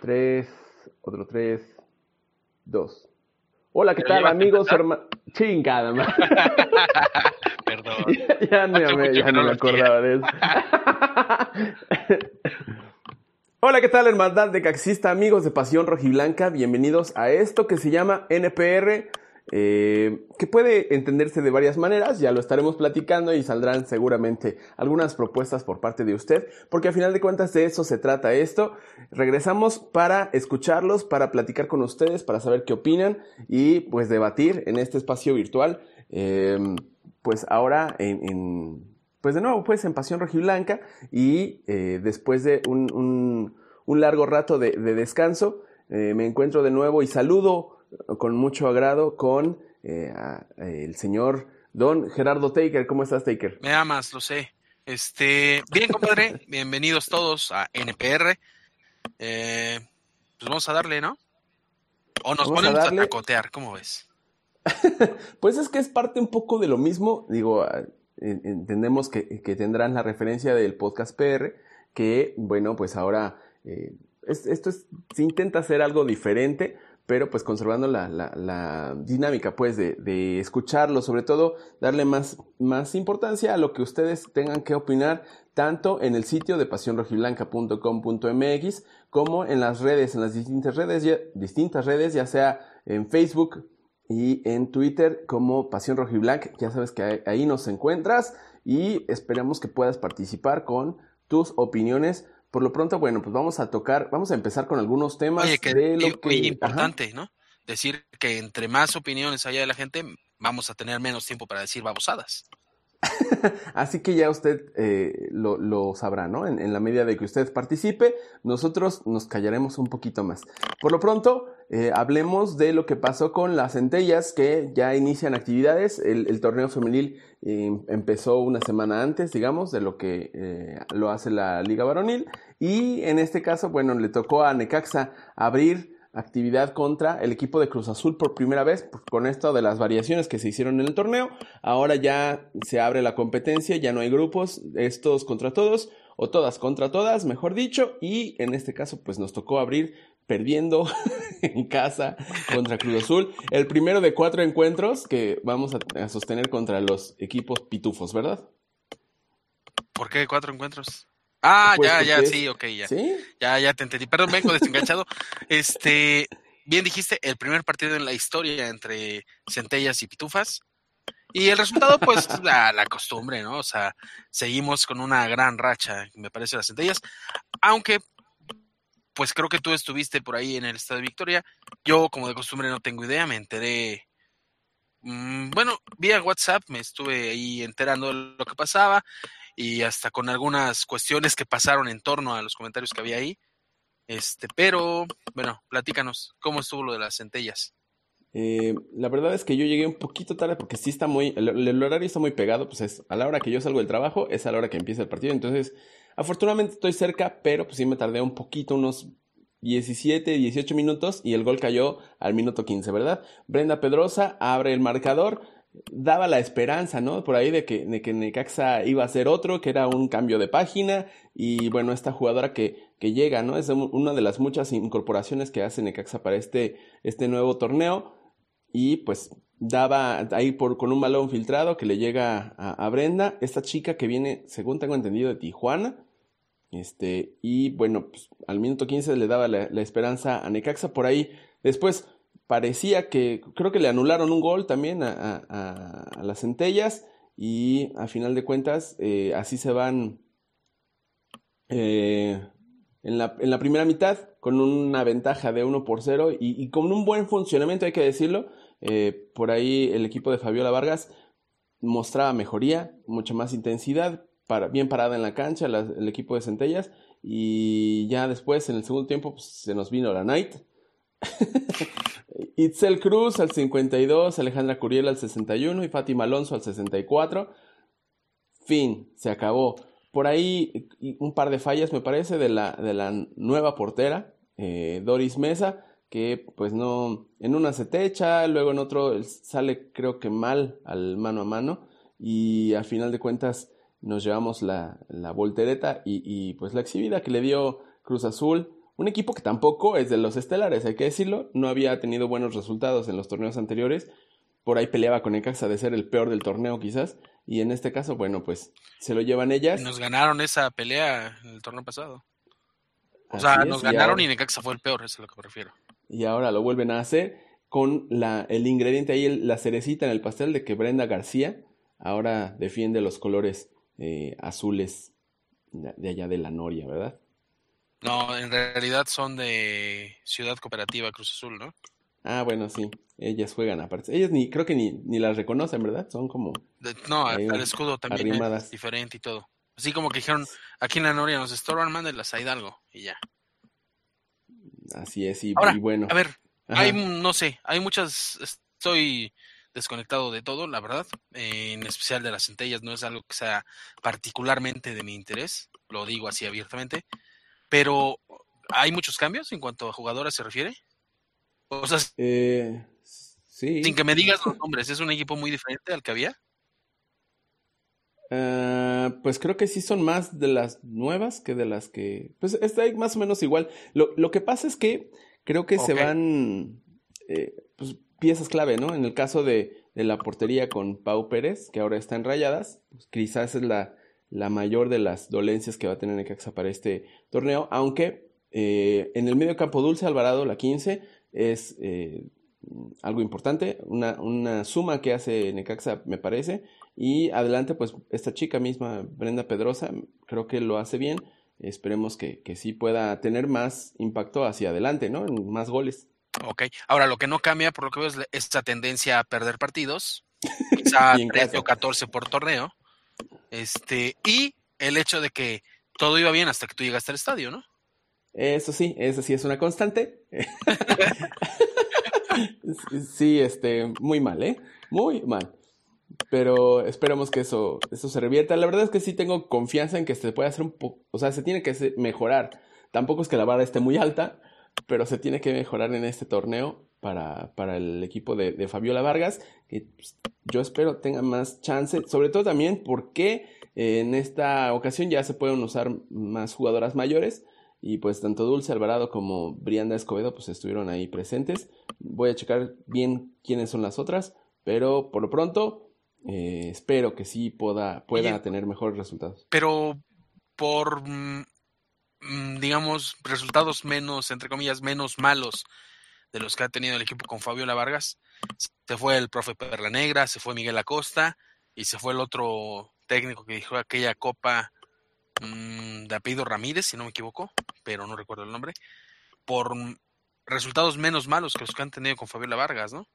Tres, otro tres, dos. Hola, ¿qué Pero tal, ya vas a amigos, empezar. hermanos? Chingada, man. Perdón. Ya Hace mucho ya que ni no me lo hacía. acordaba de eso. Hola, ¿qué tal, hermandad de Caxista, amigos de Pasión Rojiblanca? Bienvenidos a esto que se llama NPR, que puede entenderse de varias maneras, ya lo estaremos platicando y saldrán seguramente algunas propuestas por parte de usted, porque a final de cuentas de eso se trata esto. Regresamos para escucharlos, para platicar con ustedes, para saber qué opinan y pues debatir en este espacio virtual, pues ahora pues de nuevo, pues en Pasión Rojiblanca y después de un largo rato de descanso, me encuentro de nuevo y saludo con mucho agrado con el señor Don Gerardo Taker. ¿Cómo estás, Taker? Me amas, lo sé. Bien, compadre, bienvenidos todos a NPR. Pues vamos a darle, ¿no? O nos Vamos a ponemos a darle. chacotear, ¿cómo ves? Pues es que es parte un poco de lo mismo. Digo, entendemos que tendrán la referencia del podcast PR, que bueno, pues ahora se intenta hacer algo diferente, pero pues conservando la dinámica pues de escucharlo, sobre todo darle más importancia a lo que ustedes tengan que opinar, tanto en el sitio de pasionrojiblanca.com.mx como en las redes, en las distintas redes, ya sea en Facebook y en Twitter como Pasión Rojiblanca. Ya sabes que ahí nos encuentras y esperamos que puedas participar con tus opiniones. Por lo pronto, bueno, pues vamos a empezar con algunos Oye, temas de lo oye, que... Ajá. importante, ¿no? Decir que entre más opiniones haya de la gente, vamos a tener menos tiempo para decir babosadas. Así que ya usted lo sabrá, ¿no? En la medida de que usted participe, nosotros nos callaremos un poquito más. Por lo pronto, hablemos de lo que pasó con las centellas que ya inician actividades. El torneo femenil empezó una semana antes, digamos, de lo que lo hace la Liga Varonil. Y en este caso, bueno, le tocó a Necaxa abrir actividad contra el equipo de Cruz Azul por primera vez, con esto de las variaciones que se hicieron en el torneo. Ahora ya se abre la competencia, ya no hay grupos, es todos contra todos, o todas contra todas, mejor dicho, y en este caso pues nos tocó abrir perdiendo en casa contra Cruz Azul, el primero de 4 encuentros que vamos a sostener contra los equipos pitufos, ¿verdad? ¿Por qué 4 encuentros? Ah, Pues ya, porque sí, es, ok, ya. ¿sí? Ya te entendí. Perdón, vengo desenganchado. Bien dijiste, el primer partido en la historia entre Centellas y Pitufas. Y el resultado, pues, la costumbre, ¿no? O sea, seguimos con una gran racha, me parece, las Centellas. Aunque, pues, creo que tú estuviste por ahí en el Estado de Victoria. Yo, como de costumbre, no tengo idea. Me enteré, bueno, vía WhatsApp me estuve ahí enterando de lo que pasaba y hasta con algunas cuestiones que pasaron en torno a los comentarios que había ahí. Pero, bueno, platícanos, ¿cómo estuvo lo de las centellas? La verdad es que yo llegué un poquito tarde porque sí está el horario está muy pegado, pues es a la hora que yo salgo del trabajo, es a la hora que empieza el partido, entonces afortunadamente estoy cerca, pero pues sí me tardé un poquito, unos 17, 18 minutos y el gol cayó al minuto 15, ¿verdad? Brenda Pedrosa abre el marcador, daba la esperanza, ¿no? Por ahí de que Necaxa iba a hacer otro, que era un cambio de página y bueno, esta jugadora que llega, ¿no? Es una de las muchas incorporaciones que hace Necaxa para este nuevo torneo y pues daba ahí con un balón filtrado que le llega a Brenda, esta chica que viene, según tengo entendido, de Tijuana. Y bueno, pues, al minuto 15 le daba la esperanza a Necaxa. Por ahí después parecía que, creo que le anularon un gol también a las centellas. Y a final de cuentas, así se van eh, en la primera mitad con una ventaja de 1-0 y con un buen funcionamiento, hay que decirlo. Por ahí el equipo de Fabiola Vargas mostraba mejoría, mucha más intensidad, bien parada en la cancha el equipo de Centellas y ya después en el segundo tiempo pues, se nos vino la night. Itzel Cruz al 52, Alejandra Curiel al 61 y Fátima Alonso al 64. Fin, se acabó. Por ahí un par de fallas, me parece, de la nueva portera, Doris Mesa, que pues no, en una se techa, luego en otro sale creo que mal al mano a mano y al final de cuentas nos llevamos la voltereta y pues la exhibida que le dio Cruz Azul, un equipo que tampoco es de los estelares, hay que decirlo, no había tenido buenos resultados en los torneos anteriores, por ahí peleaba con Necaxa de ser el peor del torneo quizás, y en este caso, bueno, pues se lo llevan Y ellas. nos ganaron esa pelea en el torneo pasado. O sea, Así nos es, ganaron y Necaxa fue el peor, eso es a lo que me refiero. y ahora lo vuelven a hacer con el ingrediente ahí, la cerecita en el pastel de que Brenda García ahora defiende los colores azules de allá de la Noria, ¿verdad? No, en realidad son de Ciudad Cooperativa Cruz Azul, ¿no? Ah, bueno, sí, ellas juegan aparte. Ellas creo que ni las reconocen, ¿verdad? Son como No, ahí el escudo también es arrimadas. diferente y todo. Así como que dijeron, aquí en la Noria nos estorban, mándenlas a Hidalgo y ya. Así es, y Ahora, bueno. a ver, Ajá. no sé, hay muchas, estoy desconectado de todo, la verdad, en especial de las centellas, no es algo que sea particularmente de mi interés, lo digo así abiertamente, pero hay muchos cambios en cuanto a jugadoras se refiere. O sea, sin Sí. que me digas los nombres, es un equipo muy diferente al que había. Pues creo que sí son más de las nuevas que de las que... Pues está ahí más o menos igual. Lo que pasa es que creo que se Ok, van pues, piezas clave, ¿no? En el caso de la portería con Pau Pérez, que ahora está en Rayadas, pues quizás es la mayor de las dolencias que va a tener Necaxa para este torneo, aunque en el medio campo Dulce Alvarado, la 15 es algo importante, una suma que hace Necaxa, me parece. Y adelante, pues esta chica misma, Brenda Pedrosa, creo que lo hace bien. Esperemos que sí pueda tener más impacto hacia adelante, ¿no? En más goles. ok. Ahora, lo que no cambia, por lo que veo, es esta tendencia a perder partidos, quizá Y en 13 o casa. 14 por torneo, y el hecho de que todo iba bien hasta que tú llegaste al estadio, ¿no? Eso sí es una constante. Sí, muy mal, ¿eh? Muy mal. Pero esperemos que eso se revierta. La verdad es que sí tengo confianza en que se puede hacer un poco, o sea, se tiene que mejorar. Tampoco es que la vara esté muy alta, pero se tiene que mejorar en este torneo para el equipo de Fabiola Vargas, que pues, yo espero tenga más chance, sobre todo también porque en esta ocasión ya se pueden usar más jugadoras mayores y pues tanto Dulce Alvarado como Brianda Escobedo pues estuvieron ahí presentes. Voy a checar bien quiénes son las otras, pero por lo pronto espero que sí Oye, pueda tener mejores resultados. pero por, digamos, resultados menos, entre comillas, menos malos de los que ha tenido el equipo con Fabiola Vargas, se fue el profe Perla Negra, se fue Miguel Acosta y se fue el otro técnico que dijo aquella copa de apellido Ramírez, si no me equivoco, pero no recuerdo el nombre, por resultados menos malos que los que han tenido con Fabiola Vargas, ¿no?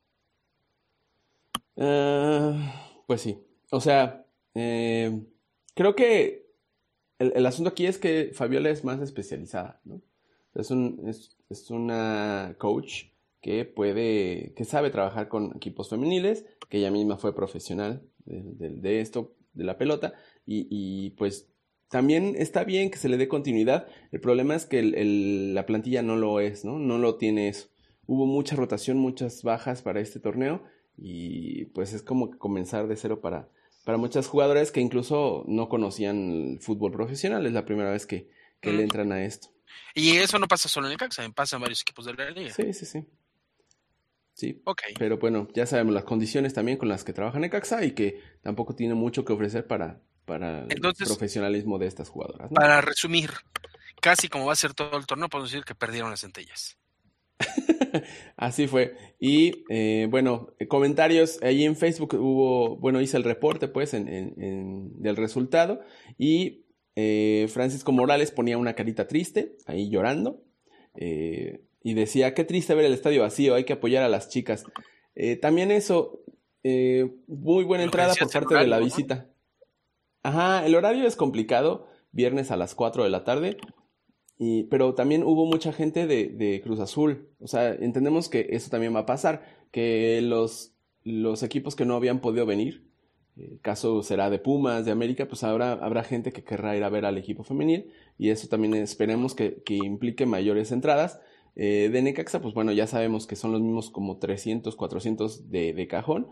Pues sí, o sea, creo que el asunto aquí es que Fabiola es más especializada, ¿no? Es una coach que sabe trabajar con equipos femeniles, que ella misma fue profesional de esto, de la pelota, y pues también está bien que se le dé continuidad. El problema es que la plantilla no lo es, ¿no? No lo tiene eso. Hubo mucha rotación, muchas bajas para este torneo, y pues es como que comenzar de cero para muchas jugadoras que incluso no conocían el fútbol profesional. Es la primera vez que le Mm. entran a esto. Y eso no pasa solo en el Caxa, pasa en varios equipos de la liga. Sí, sí, sí. Sí. Ok. Pero bueno, ya sabemos las condiciones también con las que trabaja Necaxa y que tampoco tiene mucho que ofrecer para el Entonces, profesionalismo de estas jugadoras, ¿no? para resumir, casi como va a ser todo el torneo, podemos decir que perdieron las centellas. Así fue. Y bueno, comentarios ahí en Facebook hubo, bueno, hice el reporte pues del resultado y Francisco Morales ponía una carita triste, ahí llorando, y decía, qué triste ver el estadio vacío, hay que apoyar a las chicas. También eso, muy buena Lo que entrada por decías el parte de la horario, ¿no? visita. Ajá, el horario es complicado, viernes a las 4 de la tarde, pero también hubo mucha gente de Cruz Azul. O sea, entendemos que eso también va a pasar, que los equipos que no habían podido venir, el caso será de Pumas, de América, pues ahora habrá gente que querrá ir a ver al equipo femenil y eso también esperemos que implique mayores entradas. De Necaxa, pues bueno, ya sabemos que son los mismos como 300, 400 de cajón.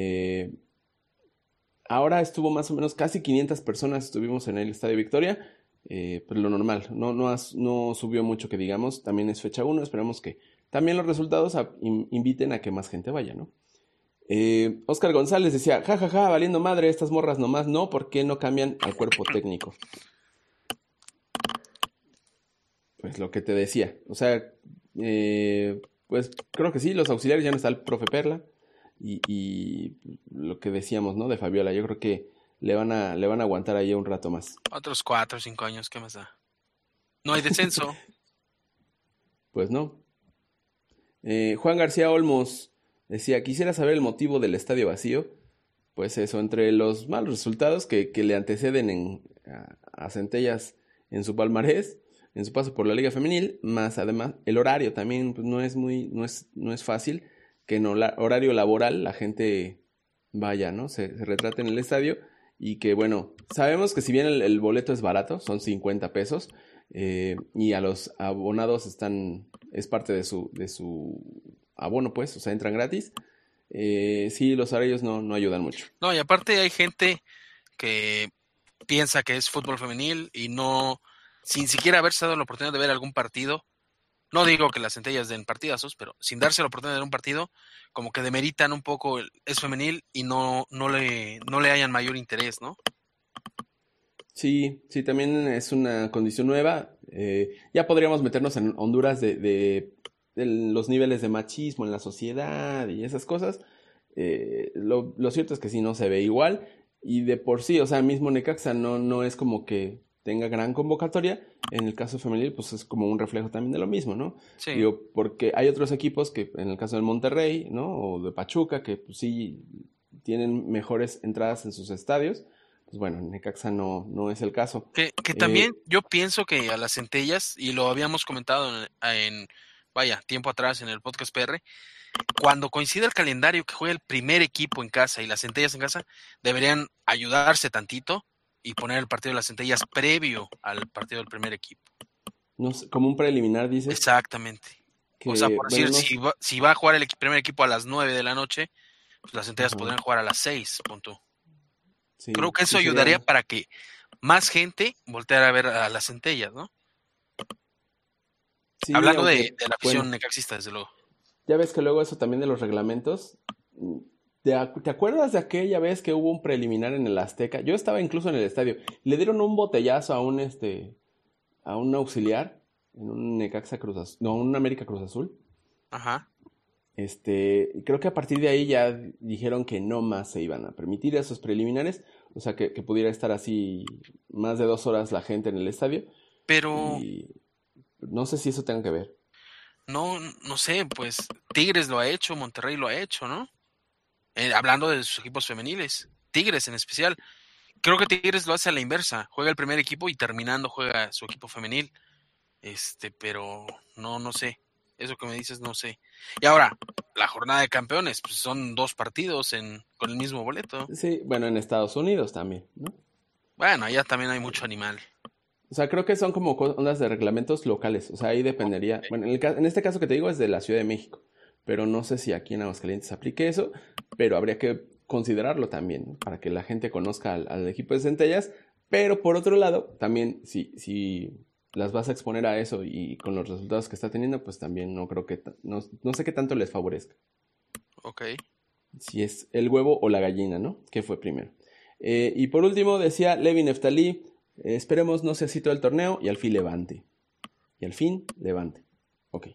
Ahora estuvo más o menos casi 500 personas estuvimos en el Estadio Victoria. Pero lo normal, no subió mucho que digamos, también es fecha 1, esperamos que también los resultados inviten a que más gente vaya, ¿no? Oscar González decía, jajaja, valiendo madre, estas morras nomás no, ¿por qué no cambian al cuerpo técnico? Pues lo que te decía, o sea, pues creo que sí, los auxiliares ya no está el profe Perla y lo que decíamos, ¿no? De Fabiola, yo creo que le van a aguantar ahí un rato más. Otros 4 o 5 años, ¿qué más da? No hay descenso. Pues no. Juan García Olmos decía, quisiera saber el motivo del estadio vacío. Pues eso, entre los malos resultados que le anteceden a Centellas en su palmarés, en su paso por la Liga Femenil, más además el horario también pues, no es fácil que en horario laboral la gente vaya, ¿no? Se retrate en el estadio y que bueno, sabemos que si bien el boleto es barato, son 50 pesos, y a los abonados es parte de su abono, pues, o sea, entran gratis. Sí, los horarios no ayudan mucho. No, y aparte hay gente que piensa que es fútbol femenil y no, sin siquiera haberse dado la oportunidad de ver algún partido. No digo que las Centellas den partidazos, pero sin darse la oportunidad de ver un partido, como que demeritan un poco es femenil y no le hayan mayor interés, ¿no? Sí, también es una condición nueva. Ya podríamos meternos en Honduras de los niveles de machismo en la sociedad y esas cosas. Lo cierto es que sí, no se ve igual. Y de por sí, o sea, mismo Necaxa no es como que tenga gran convocatoria. En el caso femenil, pues es como un reflejo también de lo mismo, ¿no? Sí. Digo, porque hay otros equipos que, en el caso del Monterrey, ¿no? O de Pachuca, que pues, sí tienen mejores entradas en sus estadios. Pues bueno, en Necaxa no es el caso. Que también yo pienso que a las Centellas, y lo habíamos comentado vaya, tiempo atrás en el podcast PR, cuando coincide el calendario que juega el primer equipo en casa y las Centellas en casa, deberían ayudarse tantito y poner el partido de las Centellas previo al partido del primer equipo. No sé, como un preliminar, dices. Exactamente. Que, o sea, por bueno, decir, si va a jugar el primer equipo a las 9 de la noche, pues las Centellas podrían jugar a las 6, punto. Sí, Creo que eso sí ayudaría para que más gente volteara a ver a las Centellas, ¿no? Sí, Hablando aunque, de la afición bueno, necaxista, desde luego. ya ves que luego eso también de los reglamentos. ¿Te acuerdas de aquella vez que hubo un preliminar en el Azteca? Yo estaba incluso en el estadio. Le dieron un botellazo a un auxiliar en un Necaxa Cruz Azul, no, un América Cruz Azul. Ajá. Creo que a partir de ahí ya dijeron que no más se iban a permitir esos preliminares, o sea que pudiera estar así más de 2 horas la gente en el estadio. Pero Y no sé si eso tenga que ver. no sé, pues Tigres lo ha hecho, Monterrey lo ha hecho, ¿no? Hablando de sus equipos femeniles, Tigres en especial. Creo que Tigres lo hace a la inversa, juega el primer equipo y terminando juega su equipo femenil. Pero no sé. Eso que me dices, no sé. Y ahora, la jornada de campeones, pues son 2 partidos con el mismo boleto. Sí, bueno, en Estados Unidos también, ¿no? Bueno, allá también hay mucho animal. O sea, creo que son como ondas de reglamentos locales. O sea, ahí dependería. Bueno, en este caso que te digo es de la Ciudad de México. Pero no sé si aquí en Aguascalientes aplique eso. Pero habría que considerarlo también, ¿no? Para que la gente conozca al equipo de Centellas. Pero por otro lado, también si las vas a exponer a eso y con los resultados que está teniendo, pues también no creo que. No sé qué tanto les favorezca. Ok. Si es el huevo o la gallina, ¿no? ¿Qué fue primero? Y por último decía Levi Neftalí. Esperemos no sea así todo el torneo y al fin levante. Y al fin levante. Ok.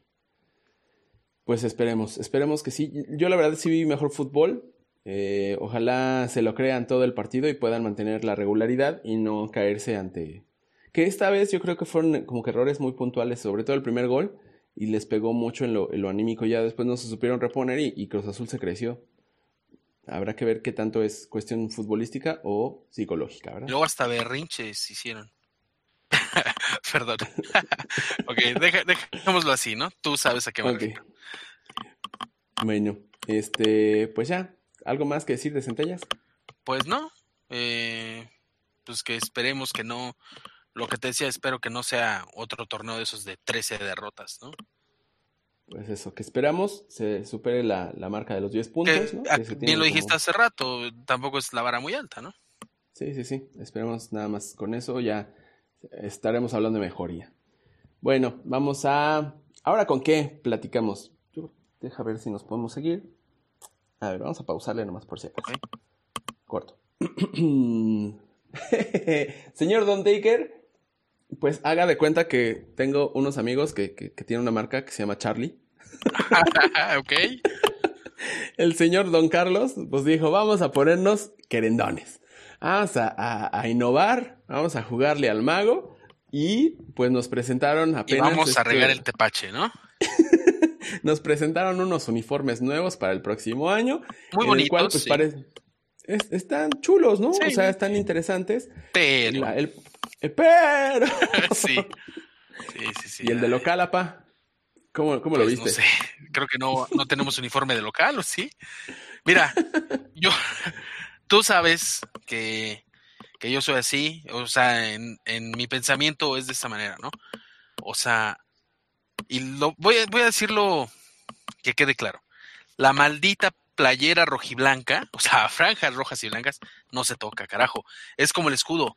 Pues esperemos que sí. Yo la verdad sí vi mejor fútbol. Ojalá se lo crean todo el partido y puedan mantener la regularidad y no caerse ante... Que esta vez yo creo que fueron como que errores muy puntuales, sobre todo el primer gol, y les pegó mucho en lo anímico. Ya después no se supieron reponer y Cruz Azul se creció. Habrá que ver qué tanto es cuestión futbolística o psicológica, ¿verdad? Y luego hasta berrinches hicieron. Perdón. Ok, dejémoslo así, ¿no? Tú sabes a qué me refiero. Bueno, pues ya, ¿algo más que decir de Centellas? Pues no. Pues que esperemos que no. Lo que te decía, espero que no sea otro torneo de esos de 13 derrotas, ¿no? Pues eso, que esperamos se supere la marca de los 10 puntos, ¿no? Que se Bien lo dijiste como... hace rato, tampoco es la vara muy alta, ¿no? Sí, esperemos nada más con eso, ya estaremos hablando de mejoría. Bueno, vamos a... ¿Ahora con qué platicamos? Deja ver si nos podemos seguir. A ver, vamos a pausarle nomás por si acaso. Ok. Corto. Señor Don Taker, pues haga de cuenta que tengo unos amigos que tienen una marca que se llama Charlie. Ok. El señor Don Carlos pues dijo, vamos a ponernos querendones. Vamos a innovar, vamos a jugarle al mago. Y pues nos presentaron apenas... Y vamos a regar el tepache, ¿no? Nos presentaron unos uniformes nuevos para el próximo año. Muy en bonitos, el cual, pues, sí. Están chulos, ¿no? Sí. O sea, están interesantes. Pero... Pero... sí. Sí. ¿Y el de local, apa? ¿Cómo lo viste? No sé, creo que no tenemos uniforme de local, ¿o sí? Mira, tú sabes que yo soy así, o sea, en mi pensamiento es de esta manera, ¿no? O sea, y voy a decirlo que quede claro. La maldita playera rojiblanca, o sea, franjas rojas y blancas, no se toca, carajo. Es como el escudo.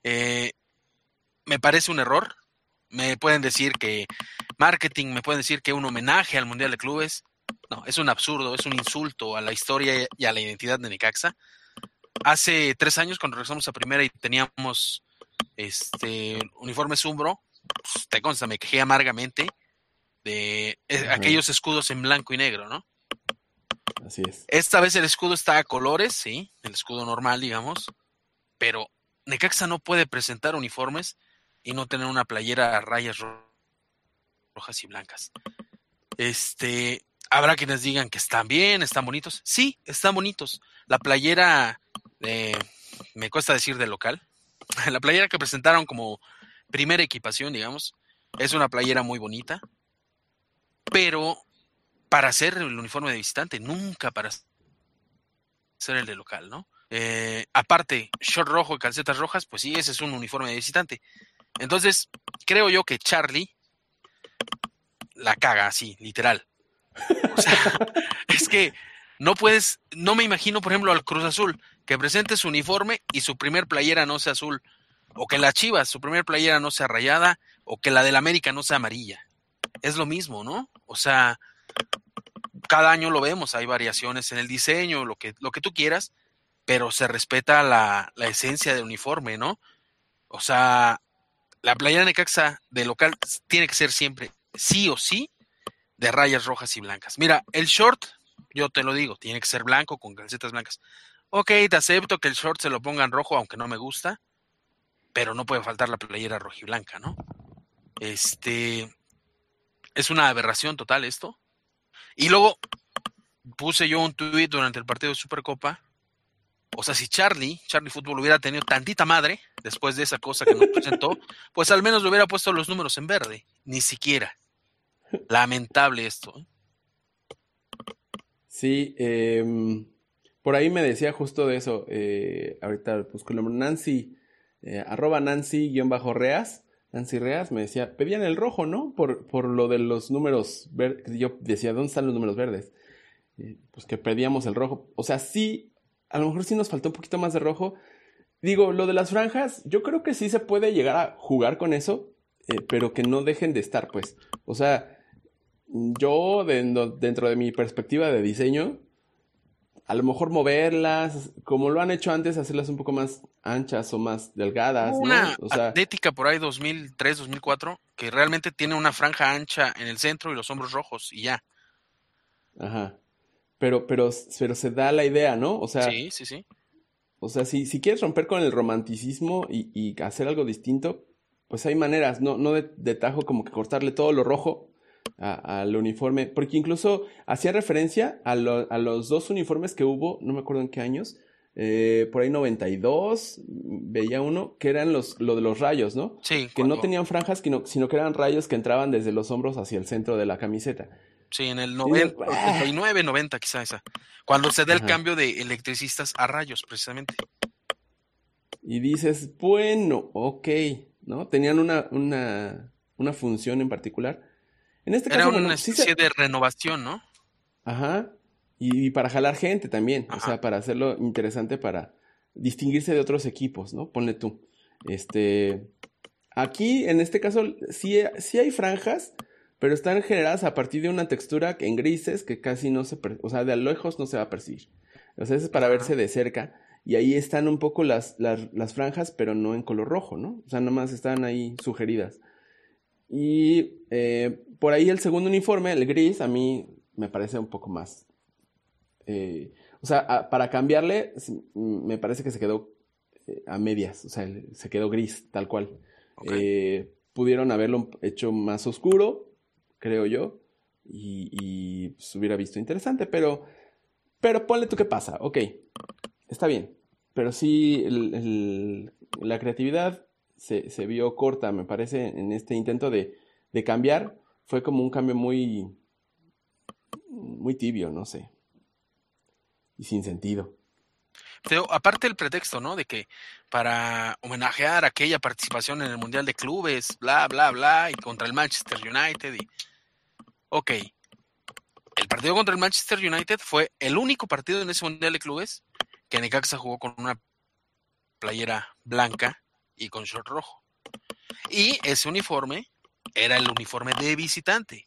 Me parece un error. Me pueden decir que marketing, me pueden decir que un homenaje al Mundial de Clubes. No, es un absurdo, es un insulto a la historia y a la identidad de Necaxa. Hace 3 años, cuando regresamos a primera y teníamos uniforme Umbro, pues, te consta, me quejé amargamente de aquellos escudos en blanco y negro, ¿no? Así es. Esta vez el escudo está a colores, sí, el escudo normal, digamos, pero Necaxa no puede presentar uniformes y no tener una playera a rayas rojas y blancas. Habrá quienes digan que están bien, están bonitos. Sí, están bonitos. La playera, me cuesta decir de local, la playera que presentaron como primera equipación, digamos, es una playera muy bonita, pero para hacer el uniforme de visitante, nunca para hacer el de local, ¿no? Aparte, short rojo y calcetas rojas, pues sí, ese es un uniforme de visitante. Entonces, creo yo que Charlie la caga así, literal. O sea, es que no me imagino, por ejemplo, al Cruz Azul, que presente su uniforme y su primer playera no sea azul, o que la Chivas, su primer playera no sea rayada, o que la del América no sea amarilla. Es lo mismo, ¿no? O sea, cada año lo vemos, hay variaciones en el diseño, lo que tú quieras, pero se respeta la esencia del uniforme, ¿no? O sea, la playera Necaxa de local tiene que ser siempre, sí o sí, de rayas rojas y blancas. Mira, el short, yo te lo digo, tiene que ser blanco con calcetas blancas. Ok, te acepto que el short se lo pongan rojo, aunque no me gusta, pero no puede faltar la playera rojiblanca, ¿no? Es una aberración total esto. Y luego puse yo un tuit durante el partido de Supercopa. O sea, si Charlie Fútbol hubiera tenido tantita madre después de esa cosa que nos presentó, pues al menos le hubiera puesto los números en verde. Ni siquiera. Lamentable esto. Sí, por ahí me decía justo de eso. Ahorita busco el nombre. Nancy, @Nancy_Reas. Nancy Reas me decía, pedían el rojo, ¿no? Por lo de los números verdes. Yo decía, ¿dónde están los números verdes? Pues que pedíamos el rojo. O sea, sí, a lo mejor sí nos faltó un poquito más de rojo. Digo, lo de las franjas, yo creo que sí se puede llegar a jugar con eso, pero que no dejen de estar, pues. O sea, yo dentro de mi perspectiva de diseño, a lo mejor moverlas, como lo han hecho antes, hacerlas un poco más anchas o más delgadas, ¿no? Una O sea, Atlética por ahí 2003, 2004, que realmente tiene una franja ancha en el centro y los hombros rojos y ya. ajá. Pero se da la idea, ¿no? O sea, Sí. si quieres romper con el romanticismo y hacer algo distinto, pues hay maneras, no de tajo como que cortarle todo lo rojo al uniforme, porque incluso hacía referencia a los 2 uniformes que hubo, no me acuerdo en qué años, por ahí 92, veía uno, que eran lo de los rayos, ¿no? Sí, Que no tenían franjas, sino que eran rayos que entraban desde los hombros hacia el centro de la camiseta. Sí, en el Y dices, 90, 89, 90 quizá esa. Cuando se da el ajá. cambio de electricistas a rayos, precisamente. Y dices, bueno, ok, ¿no? Tenían una función en particular. En este Era caso, una bueno, sí especie de renovación, ¿no? Ajá. Y para jalar gente también, o Ajá. sea, para hacerlo interesante, para distinguirse de otros equipos, ¿no? Ponle tú. aquí, en este caso, sí hay franjas, pero están generadas a partir de una textura en grises que casi no o sea, de a lejos no se va a percibir. O sea, eso es para verse de cerca. Y ahí están un poco las franjas, pero no en color rojo, ¿no? O sea, nomás están ahí sugeridas. Y por ahí el segundo uniforme, el gris, a mí me parece un poco más... o sea, para cambiarle, me parece que se quedó a medias. O sea, se quedó gris, tal cual. Okay. Pudieron haberlo hecho más oscuro, creo yo, y pues, hubiera visto interesante, pero ponle tú qué pasa. Ok, está bien, pero sí la creatividad se vio corta, me parece, en este intento de cambiar. Fue como un cambio muy, muy tibio, no sé, y sin sentido. Pero aparte el pretexto, ¿no? De que para homenajear aquella participación en el Mundial de Clubes, bla, bla, bla, y contra el Manchester United. Ok, el partido contra el Manchester United fue el único partido en ese Mundial de Clubes que Necaxa jugó con una playera blanca y con short rojo. Y ese uniforme era el uniforme de visitante.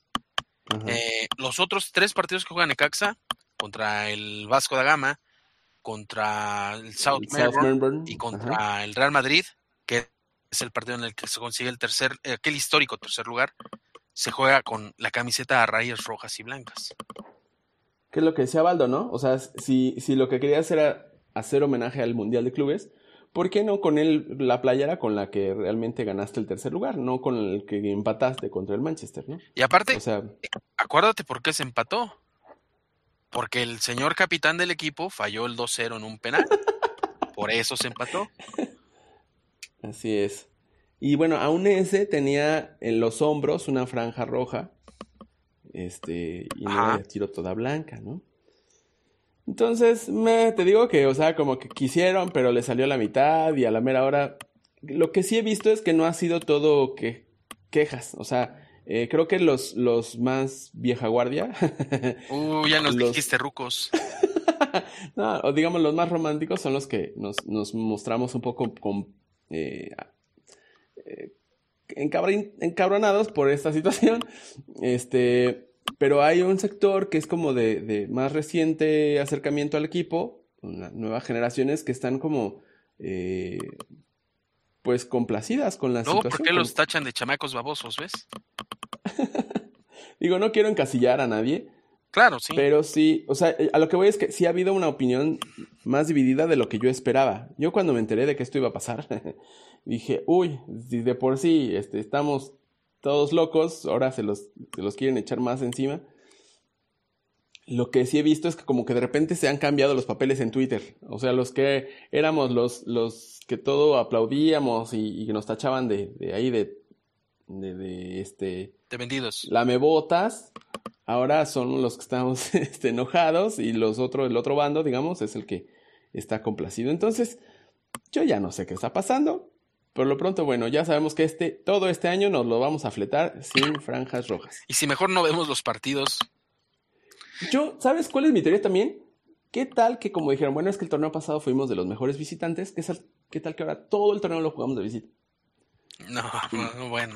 Los otros 3 partidos que juega Necaxa, contra el Vasco da Gama, contra el South Melbourne y contra el Real Madrid, que es el partido en el que se consigue aquel histórico tercer lugar, se juega con la camiseta a rayas rojas y blancas. ¿Qué es lo que decía Baldo, no? O sea, si lo que querías era hacer homenaje al Mundial de Clubes, ¿por qué no con la playera con la que realmente ganaste el tercer lugar? No con el que empataste contra el Manchester, ¿no? Y aparte, o sea, acuérdate por qué se empató. Porque el señor capitán del equipo falló el 2-0 en un penal. Por eso se empató. Así es. Y bueno, aún ese tenía en los hombros una franja roja. Y no era de tiro toda blanca, ¿no? Entonces, te digo que, o sea, como que quisieron, pero le salió la mitad y a la mera hora. Lo que sí he visto es que no ha sido todo quejas. O sea, creo que los más vieja guardia. Ya nos dijiste rucos. No, o digamos, los más románticos son los que nos mostramos un poco encabronados por esta situación. Pero hay un sector que es como de más reciente acercamiento al equipo, nuevas generaciones que están como pues complacidas con la situación. ¿Por qué los tachan de chamacos babosos, ves? Digo, no quiero encasillar a nadie. Claro, sí. Pero sí, o sea, a lo que voy es que sí ha habido una opinión más dividida de lo que yo esperaba. Yo cuando me enteré de que esto iba a pasar, dije, uy, si de por sí estamos todos locos, ahora se los quieren echar más encima. Lo que sí he visto es que como que de repente se han cambiado los papeles en Twitter. O sea, los que éramos los que todo aplaudíamos y nos tachaban de ahí de vendidos. Lamebotas. Ahora son los que estamos enojados y el otro bando, digamos, es el que está complacido. Entonces, yo ya no sé qué está pasando. Por lo pronto, bueno, ya sabemos que todo este año nos lo vamos a fletar sin franjas rojas. Y si mejor no vemos los partidos. ¿Sabes cuál es mi teoría también? ¿Qué tal que como dijeron, bueno, es que el torneo pasado fuimos de los mejores visitantes? ¿Qué tal que ahora todo el torneo lo jugamos de visita? No, bueno.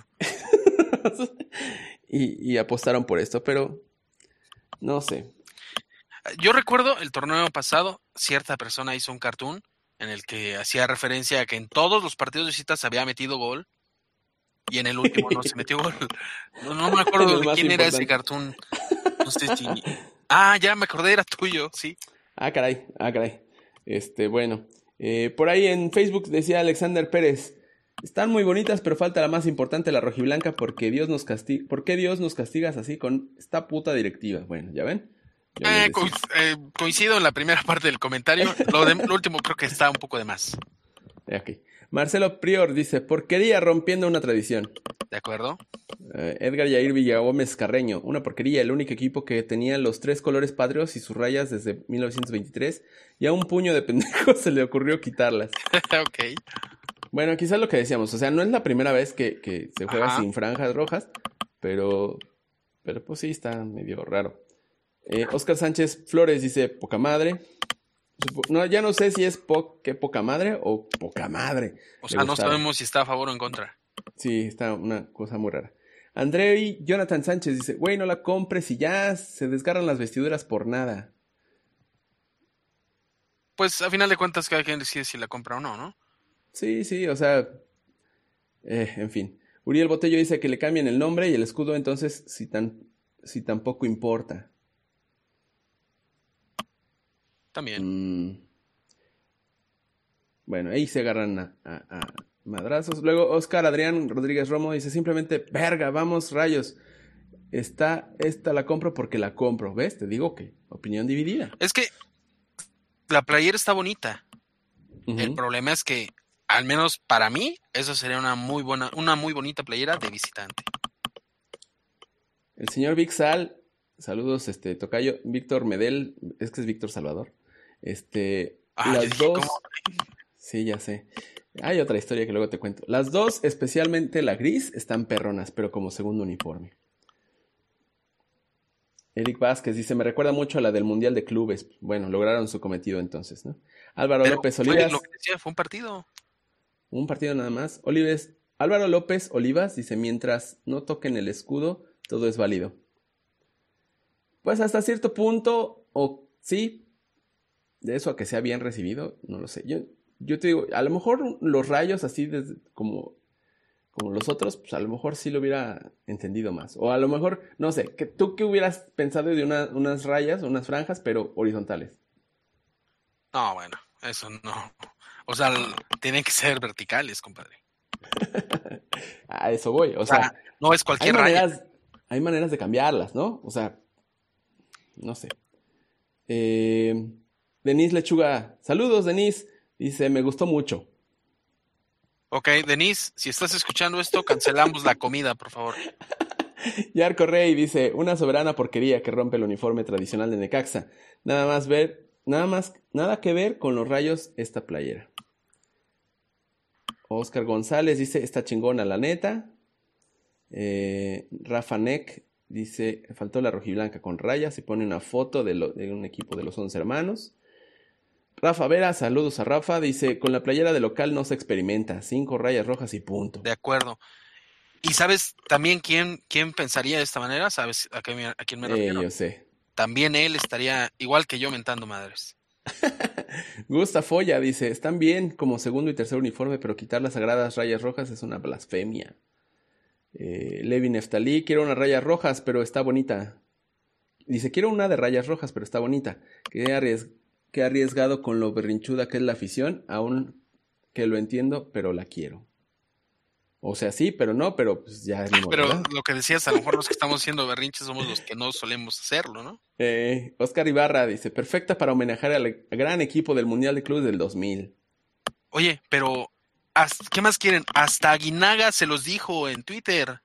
y apostaron por esto, pero no sé. Yo recuerdo el torneo pasado, cierta persona hizo un cartoon en el que hacía referencia a que en todos los partidos de visita se había metido gol y en el último no se metió gol. No me acuerdo de quién era ese cartoon. No sé si... ya me acordé, era tuyo, sí. Caray. Bueno, por ahí en Facebook decía Alexander Pérez, están muy bonitas, pero falta la más importante, la rojiblanca, ¿por qué Dios nos castigas así con esta puta directiva? Bueno, ¿ya ven? Coincido en la primera parte del comentario. Lo último creo que está un poco de más. Okay. Marcelo Prior dice, porquería rompiendo una tradición. De acuerdo. Edgar Yair Villagómez Carreño, una porquería, el único equipo que tenía los 3 colores patrios y sus rayas desde 1923 y a un puño de pendejos se le ocurrió quitarlas. Ok. Bueno, quizás lo que decíamos, o sea, no es la primera vez que se juega sin franjas rojas, pero pues sí, está medio raro. Oscar Sánchez Flores dice, poca madre. No, ya no sé si es poca madre o poca madre. O sea, no sabemos si está a favor o en contra. Sí, está una cosa muy rara. Andrei Jonathan Sánchez dice, güey, no la compres y ya se desgarran las vestiduras por nada. Pues a final de cuentas cada quien decide si la compra o no, ¿no? Sí, sí, o sea, en fin. Uriel Botello dice que le cambien el nombre y el escudo, entonces si tampoco importa. También. Bueno, ahí se agarran a madrazos. Luego Oscar Adrián Rodríguez Romo dice simplemente, verga, vamos, rayos. Esta la compro porque la compro. ¿Ves? Te digo que opinión dividida. Es que la playera está bonita. El Uh-huh. problema es que, al menos para mí, eso sería una muy bonita playera de visitante. El señor Vic Sal, saludos, tocayo, Víctor Medel, es que es Víctor Salvador. Yo Las dije, ¿cómo? dos, sí, ya sé. Hay otra historia que luego te cuento. Las dos, especialmente la gris, están perronas, pero como segundo uniforme. Eric Vázquez dice, me recuerda mucho a la del Mundial de Clubes. Bueno, lograron su cometido entonces, ¿no? Álvaro Pero López fue lo Olivas, que decía, fue un partido. un partido nada más. Álvaro López Olivas dice, mientras no toquen el escudo, todo es válido. Pues hasta cierto punto, o sí, de eso a que sea bien recibido, no lo sé. Yo te digo, a lo mejor los rayos así como los otros, pues a lo mejor sí lo hubiera entendido más. O a lo mejor, no sé, ¿tú qué hubieras pensado de unas rayas, unas franjas, pero horizontales? No, bueno, eso no. O sea, tienen que ser verticales, compadre. A eso voy. O O sea, sea, no es hay cualquier raya. maneras, hay maneras de cambiarlas, ¿no? O sea, no sé. Denise Lechuga, saludos, Denise. Dice, me gustó mucho. Ok, Denise, si estás escuchando esto, cancelamos la comida, por favor. Yarko Rey dice, una soberana porquería que rompe el uniforme tradicional de Necaxa. Nada que ver con los rayos esta playera. Oscar González dice, está chingona la neta. Rafa Neck dice, faltó la rojiblanca con rayas y pone una foto de un equipo de los 11 hermanos. Rafa Vera, saludos a Rafa, dice, con la playera de local no se experimenta, 5 rayas rojas y punto. De acuerdo. ¿Y sabes también quién pensaría de esta manera? ¿Sabes a quién me refiero? Yo sé. También él estaría igual que yo mentando madres. Gusta Folla dice, están bien como segundo y tercer uniforme, pero quitar las sagradas rayas rojas es una blasfemia. Levi Neftalí, quiero unas rayas rojas, pero está bonita. Dice, quiero una de rayas rojas, pero está bonita. Qué arriesgado con lo berrinchuda que es la afición, aún que lo entiendo, pero la quiero. O sea, sí, pero no, pero pues ya es mi modo, Pero ¿verdad? lo que decías, a lo mejor los que estamos haciendo berrinches somos los que no solemos hacerlo, ¿no? Oscar Ibarra dice, perfecta para homenajear al gran equipo del Mundial de Clubes del 2000. Oye, pero ¿qué más quieren? Hasta Aguinaga se los dijo en Twitter.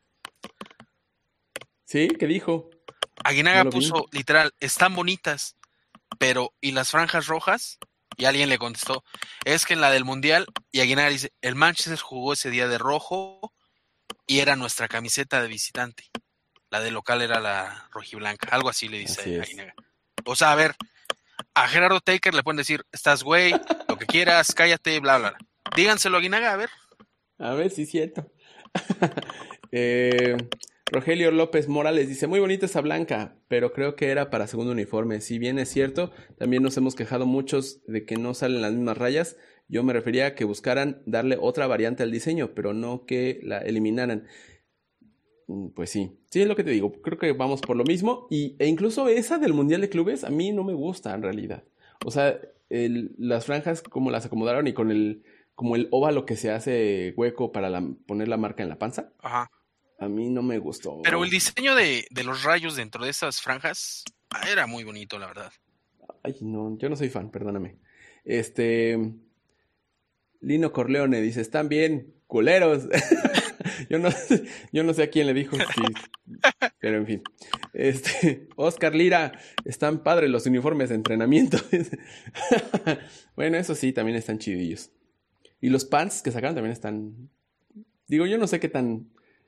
¿Sí? ¿Qué dijo? No Aguinaga lo vi. puso, literal, están bonitas, pero ¿y las franjas rojas? Y alguien le contestó, es que en la del Mundial, y Aguinaga dice, el Manchester jugó ese día de rojo y era nuestra camiseta de visitante. La de local era la rojiblanca. Algo así le Así dice es. Aguinaga. O sea, a ver, a Gerardo Taker le pueden decir, estás güey, lo que quieras, cállate, bla, bla, bla. Díganselo a Aguinaga, a ver. A ver si es cierto. Rogelio López Morales dice, muy bonita esa blanca, pero creo que era para segundo uniforme. Si bien es cierto, también nos hemos quejado muchos de que no salen las mismas rayas. Yo me refería a que buscaran darle otra variante al diseño, pero no que la eliminaran. Pues sí, sí es lo que te digo. Creo que vamos por lo mismo. E incluso esa del Mundial de Clubes a mí no me gusta en realidad. O sea, las franjas como las acomodaron y como el óvalo que se hace hueco para poner la marca en la panza. Ajá. A mí no me gustó. Pero el diseño de los rayos dentro de esas franjas era muy bonito, la verdad. Ay, no, yo no soy fan, perdóname. Lino Corleone dice, están bien, culeros. yo, no, yo no sé a quién le dijo, sí, pero en fin. Oscar Lira, están padres los uniformes de entrenamiento. Bueno, eso sí, también están chidillos. Y los pants que sacaron también están... Digo, yo no sé qué tan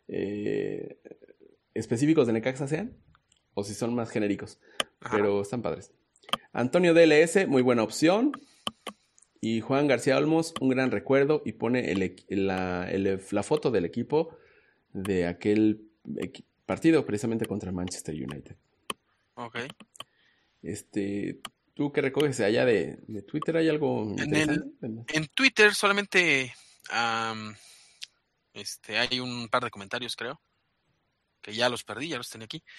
específicos de Necaxa sean, o si son más genéricos, Ajá. pero están padres. Antonio DLS, muy buena opción. Y Juan García Olmos, un gran recuerdo, y pone la foto del equipo de aquel partido precisamente contra Manchester United. Ok. ¿Tú qué recoges allá de Twitter? ¿Hay algo interesante? En Twitter solamente hay un par de comentarios, creo, que ya los perdí, ya los tenía aquí.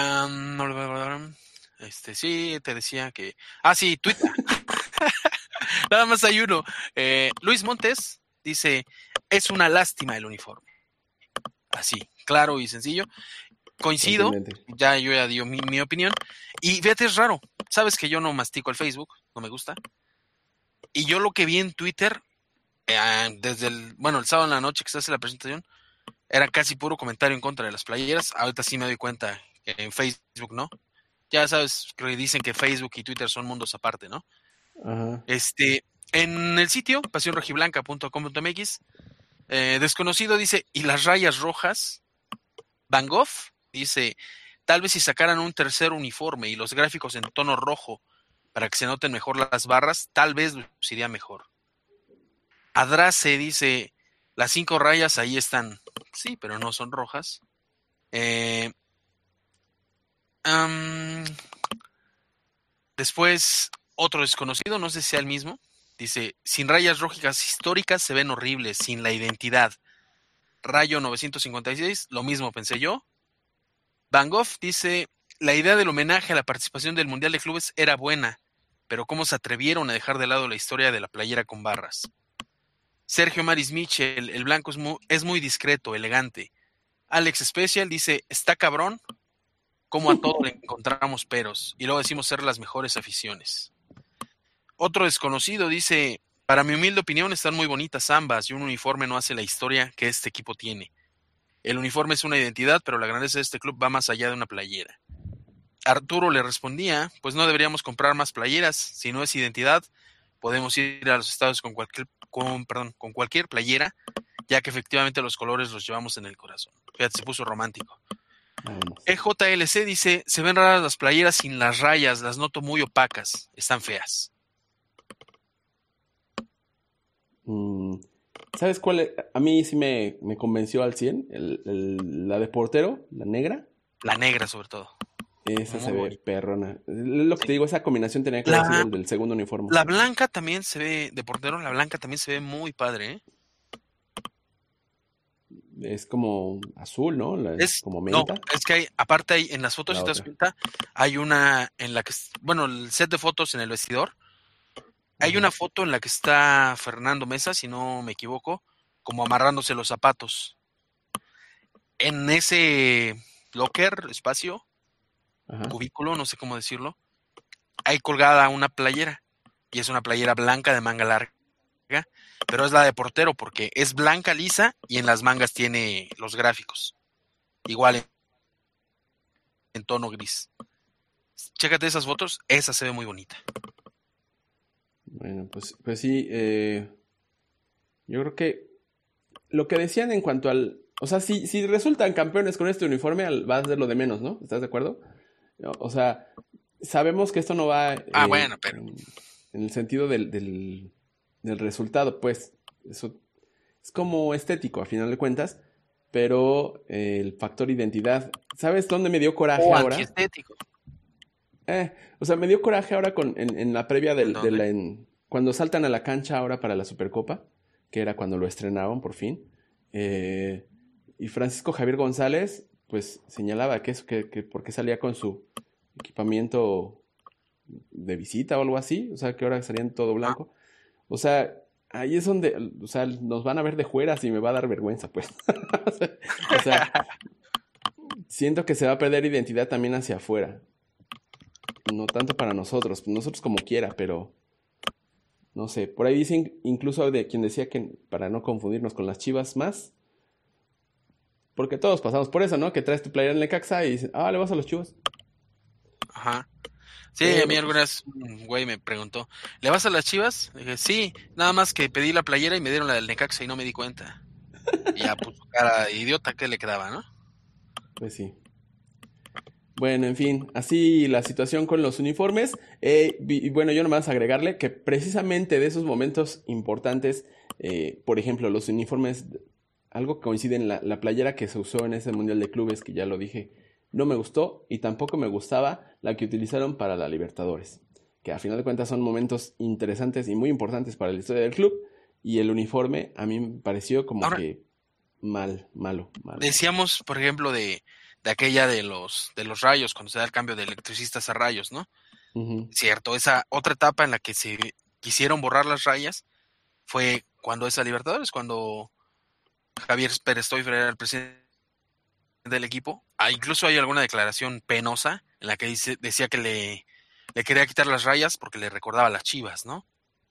Sí, te decía que... sí, Twitter. Nada más hay uno. Luis Montes dice, es una lástima el uniforme. Así, claro y sencillo. Coincido, ya dio mi opinión. Y fíjate, es raro. Sabes que yo no mastico el Facebook, no me gusta. Y yo lo que vi en Twitter, desde el sábado en la noche que se hace la presentación, era casi puro comentario en contra de las playeras. Ahorita sí me doy cuenta que en Facebook no. Ya sabes que dicen que Facebook y Twitter son mundos aparte, ¿no? Ajá. En el sitio, pasionrojiblanca.com.mx, Desconocido dice, ¿y las rayas rojas? Van Gogh dice, tal vez si sacaran un tercer uniforme y los gráficos en tono rojo para que se noten mejor las barras, tal vez luciría mejor. Adrace dice, las 5 rayas ahí están, sí, pero no son rojas. Después, otro desconocido, no sé si sea el mismo, dice, sin rayas rojas históricas se ven horribles, sin la identidad. Rayo 956, lo mismo pensé yo. Van Gogh dice, la idea del homenaje a la participación del Mundial de Clubes era buena, pero cómo se atrevieron a dejar de lado la historia de la playera con barras. Sergio Maris Michel, el blanco es muy discreto, elegante. Alex Special dice, está cabrón, como a todo le encontramos peros, y luego decimos ser las mejores aficiones. Otro desconocido dice, para mi humilde opinión están muy bonitas ambas, y un uniforme no hace la historia que este equipo tiene. El uniforme es una identidad, pero la grandeza de este club va más allá de una playera. Arturo le respondía, pues no deberíamos comprar más playeras, si no es identidad, podemos ir a los estados con cualquier playera, ya que efectivamente los colores los llevamos en el corazón. Fíjate, se puso romántico. EJLC dice, se ven raras las playeras sin las rayas, las noto muy opacas, están feas. ¿Sabes cuál? A mí sí me convenció al 100, la de portero, la negra. La negra sobre todo. Esa se ve perrona. Lo que te digo, esa combinación tenía que haber sido el del segundo uniforme. La blanca también se ve, de portero, la blanca también se ve muy padre, ¿eh? Es como azul, ¿no? Es como menta. No, es que hay, aparte hay, en las fotos, si te das cuenta, hay una en la que, el set de fotos en el vestidor, hay una foto en la que está Fernando Mesa, si no me equivoco, como amarrándose los zapatos. En ese locker, espacio, cubículo, no sé cómo decirlo, hay colgada una playera, y es una playera blanca de manga larga, pero es la de portero porque es blanca lisa y en las mangas tiene los gráficos. Igual en tono gris. Chécate esas fotos, esa se ve muy bonita. Bueno, pues sí, yo creo que lo que decían en cuanto al... O sea, si resultan campeones con este uniforme, va a ser lo de menos, ¿no? ¿Estás de acuerdo? O sea, sabemos que esto no va... bueno, pero... En el sentido del resultado, pues. Eso es como estético, a final de cuentas. Pero el factor identidad... ¿Sabes dónde me dio coraje ahora? Antiestético. O sea, me dio coraje ahora en la previa cuando saltan a la cancha ahora para la Supercopa, que era cuando lo estrenaron por fin. Y Francisco Javier González, pues señalaba que porque salía con su equipamiento de visita o algo así, o sea, que ahora salían todo blanco. O sea, ahí es donde, o sea, nos van a ver de fueras y me va a dar vergüenza, pues. O sea, siento que se va a perder identidad también hacia afuera. No tanto para nosotros como quiera, pero no sé, por ahí dicen incluso de quien decía que para no confundirnos con las Chivas más, porque todos pasamos por eso, ¿no? Que traes tu playera en Necaxa y dices, le vas a los Chivas. Ajá. Sí, a mí alguna vez un güey me preguntó, ¿le vas a las Chivas? Le dije, sí, nada más que pedí la playera y me dieron la del Necaxa y no me di cuenta. Y ya, pues, cara de idiota que le quedaba, ¿no? Pues sí. Bueno, en fin, así la situación con los uniformes. Y bueno, yo nomás agregarle que precisamente de esos momentos importantes, por ejemplo, los uniformes, algo que coincide en la playera que se usó en ese Mundial de Clubes, que ya lo dije, no me gustó y tampoco me gustaba la que utilizaron para la Libertadores, que a final de cuentas son momentos interesantes y muy importantes para la historia del club. Y el uniforme a mí me pareció como Ahora, que malo, malo, malo, malo. decíamos, por ejemplo, de aquella de los rayos, cuando se da el cambio de electricistas a rayos, ¿no? Ujú. Cierto, esa otra etapa en la que se quisieron borrar las rayas fue cuando esa Libertadores, cuando Javier Pérez Stoifer era el presidente del equipo. Incluso hay alguna declaración penosa en la que decía que le quería quitar las rayas porque le recordaba a las Chivas, ¿no?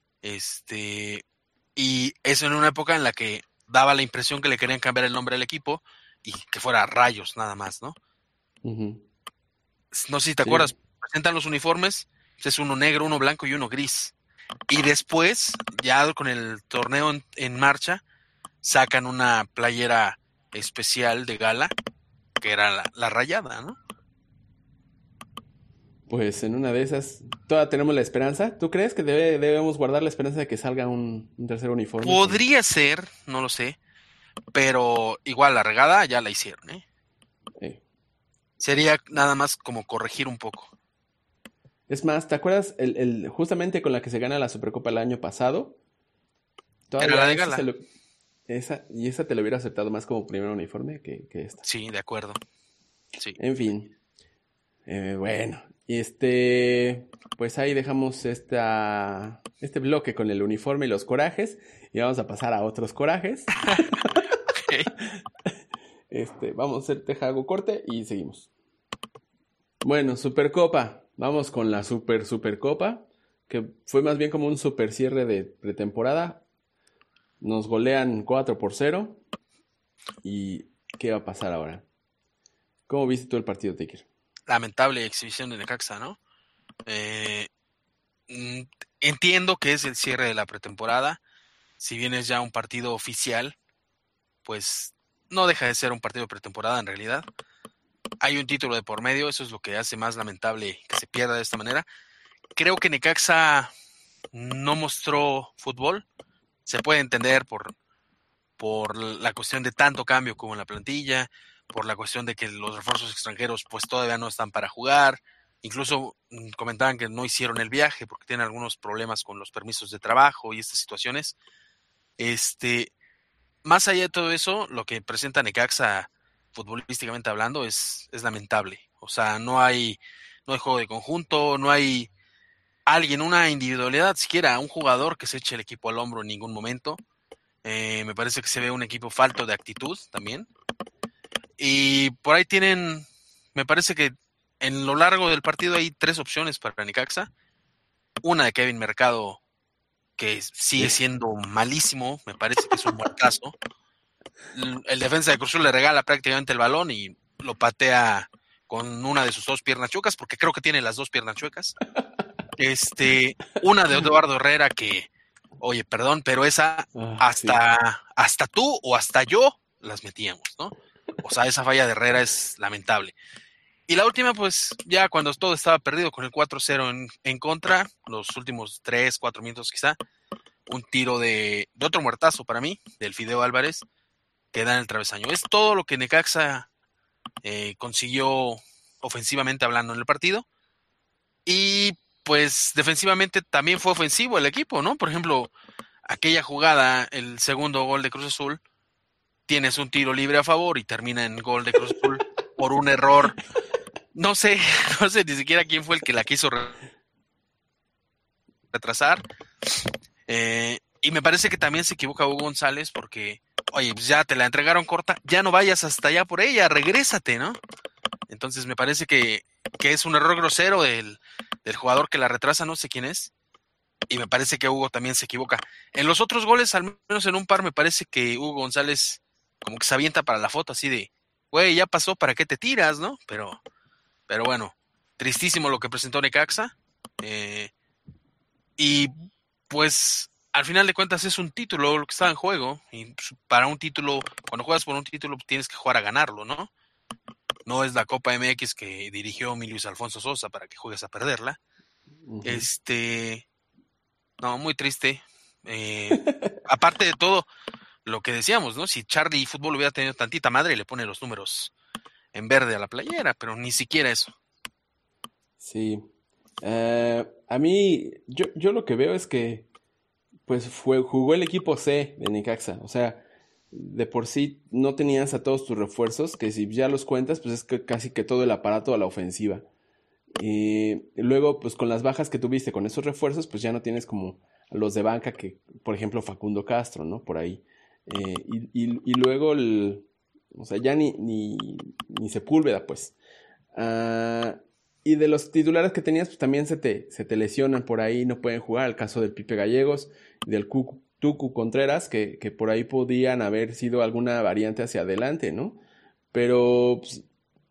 Y eso en una época en la que daba la impresión que le querían cambiar el nombre del equipo y que fuera Rayos nada más, ¿no? Ujú. No sé si te Sí. acuerdas, presentan los uniformes, es uno negro, uno blanco y uno gris. Y después, ya con el torneo en marcha, sacan una playera especial de gala, que era la rayada, ¿no? Pues en una de esas, todavía tenemos la esperanza. ¿Tú crees que debemos guardar la esperanza de que salga un tercer uniforme con... Podría ser, no lo sé, pero igual la regada ya la hicieron, ¿eh? eh? Sería nada más como corregir un poco. Es más, ¿te acuerdas justamente con la que se gana la Supercopa el año pasado? Era la Todavía de esa, gala. esa te lo hubiera aceptado más como primer uniforme que esta. Sí, de acuerdo. Sí. En fin, bueno, pues ahí dejamos este bloque con el uniforme y los corajes y vamos a pasar a otros corajes. Ok. Vamos a hacer teja hago corte y seguimos. Bueno, Supercopa. Vamos con la Supercopa, que fue más bien como un super cierre de pretemporada. Nos golean 4-0. ¿Y qué va a pasar ahora? ¿Cómo viste tú el partido, Taker? Lamentable exhibición de Necaxa, ¿no? Eh, mm, Entiendo que es el cierre de la pretemporada. Si bien es ya un partido oficial, pues no deja de ser un partido de pretemporada en realidad. Hay un título de por medio, eso es lo que hace más lamentable que se pierda de esta manera. Creo que Necaxa no mostró fútbol. Se puede entender por la cuestión de tanto cambio como en la plantilla, por la cuestión de que los refuerzos extranjeros pues todavía no están para jugar. Incluso comentaban que no hicieron el viaje porque tienen algunos problemas con los permisos de trabajo y estas situaciones. Este, Más allá de todo eso, lo que presenta Necaxa futbolísticamente hablando es lamentable. O sea, no hay juego de conjunto, no hay alguien, una individualidad, siquiera un jugador que se eche el equipo al hombro en ningún momento. Me parece que se ve un equipo falto de actitud también. Y por ahí me parece que en lo largo del partido hay tres opciones para Necaxa. Una de Kevin Mercado, que sigue siendo malísimo, me parece que es un muertazo. El defensa de Cruz Azul le regala prácticamente el balón y lo patea con una de sus dos piernas chuecas, porque creo que tiene las dos piernas chuecas. Una de Eduardo Herrera que, oye, perdón, pero esa Ah, sí. hasta tú o hasta yo las metíamos, ¿no? O sea, esa falla de Herrera es lamentable. Y la última, pues, ya cuando todo estaba perdido con el 4-0 en contra, los últimos 3, 4 minutos quizá, un tiro de otro muertazo para mí, del Fideo Álvarez, que da en el travesaño. Es todo lo que Necaxa consiguió ofensivamente hablando en el partido. Y pues defensivamente también fue ofensivo el equipo, ¿no? Por ejemplo, aquella jugada, el segundo gol de Cruz Azul, tienes un tiro libre a favor y termina en gol de Cruz Azul por un error. No sé, no sé ni siquiera quién fue el que la quiso retrasar. Y me parece que también se equivoca Hugo González porque, oye, pues ya te la entregaron corta, ya no vayas hasta allá por ella, regrésate, ¿no? Entonces me parece que es un error grosero del jugador que la retrasa, no sé quién es, y me parece que Hugo también se equivoca. En los otros goles, al menos en un par, me parece que Hugo González como que se avienta para la foto así de, güey, ya pasó, ¿para qué te tiras, no? Pero bueno, tristísimo lo que presentó Necaxa. Y pues al final de cuentas es un título lo que está en juego. Y para un título, cuando juegas por un título, tienes que jugar a ganarlo, ¿no? No es la Copa MX que dirigió mi Luis Alfonso Sosa para que juegues a perderla. Ujú. No, muy triste. Aparte de todo, lo que decíamos, ¿no? Si Charlie Fútbol hubiera tenido tantita madre, le pone los números en verde a la playera, pero ni siquiera eso. Sí. A mí, yo lo que veo es que pues jugó el equipo C de Necaxa. O sea, de por sí no tenías a todos tus refuerzos, que si ya los cuentas, pues es que casi que todo el aparato a la ofensiva. Y luego, pues con las bajas que tuviste con esos refuerzos, pues ya no tienes como a los de banca que, por ejemplo, Facundo Castro, ¿no? Por ahí. Y luego, o sea, ya ni Sepúlveda, pues. Ah, y de los titulares que tenías, pues también se te lesionan por ahí, no pueden jugar. El caso del Pipe Gallegos y del Tucu Contreras, que por ahí podían haber sido alguna variante hacia adelante, ¿no? Pero, pues,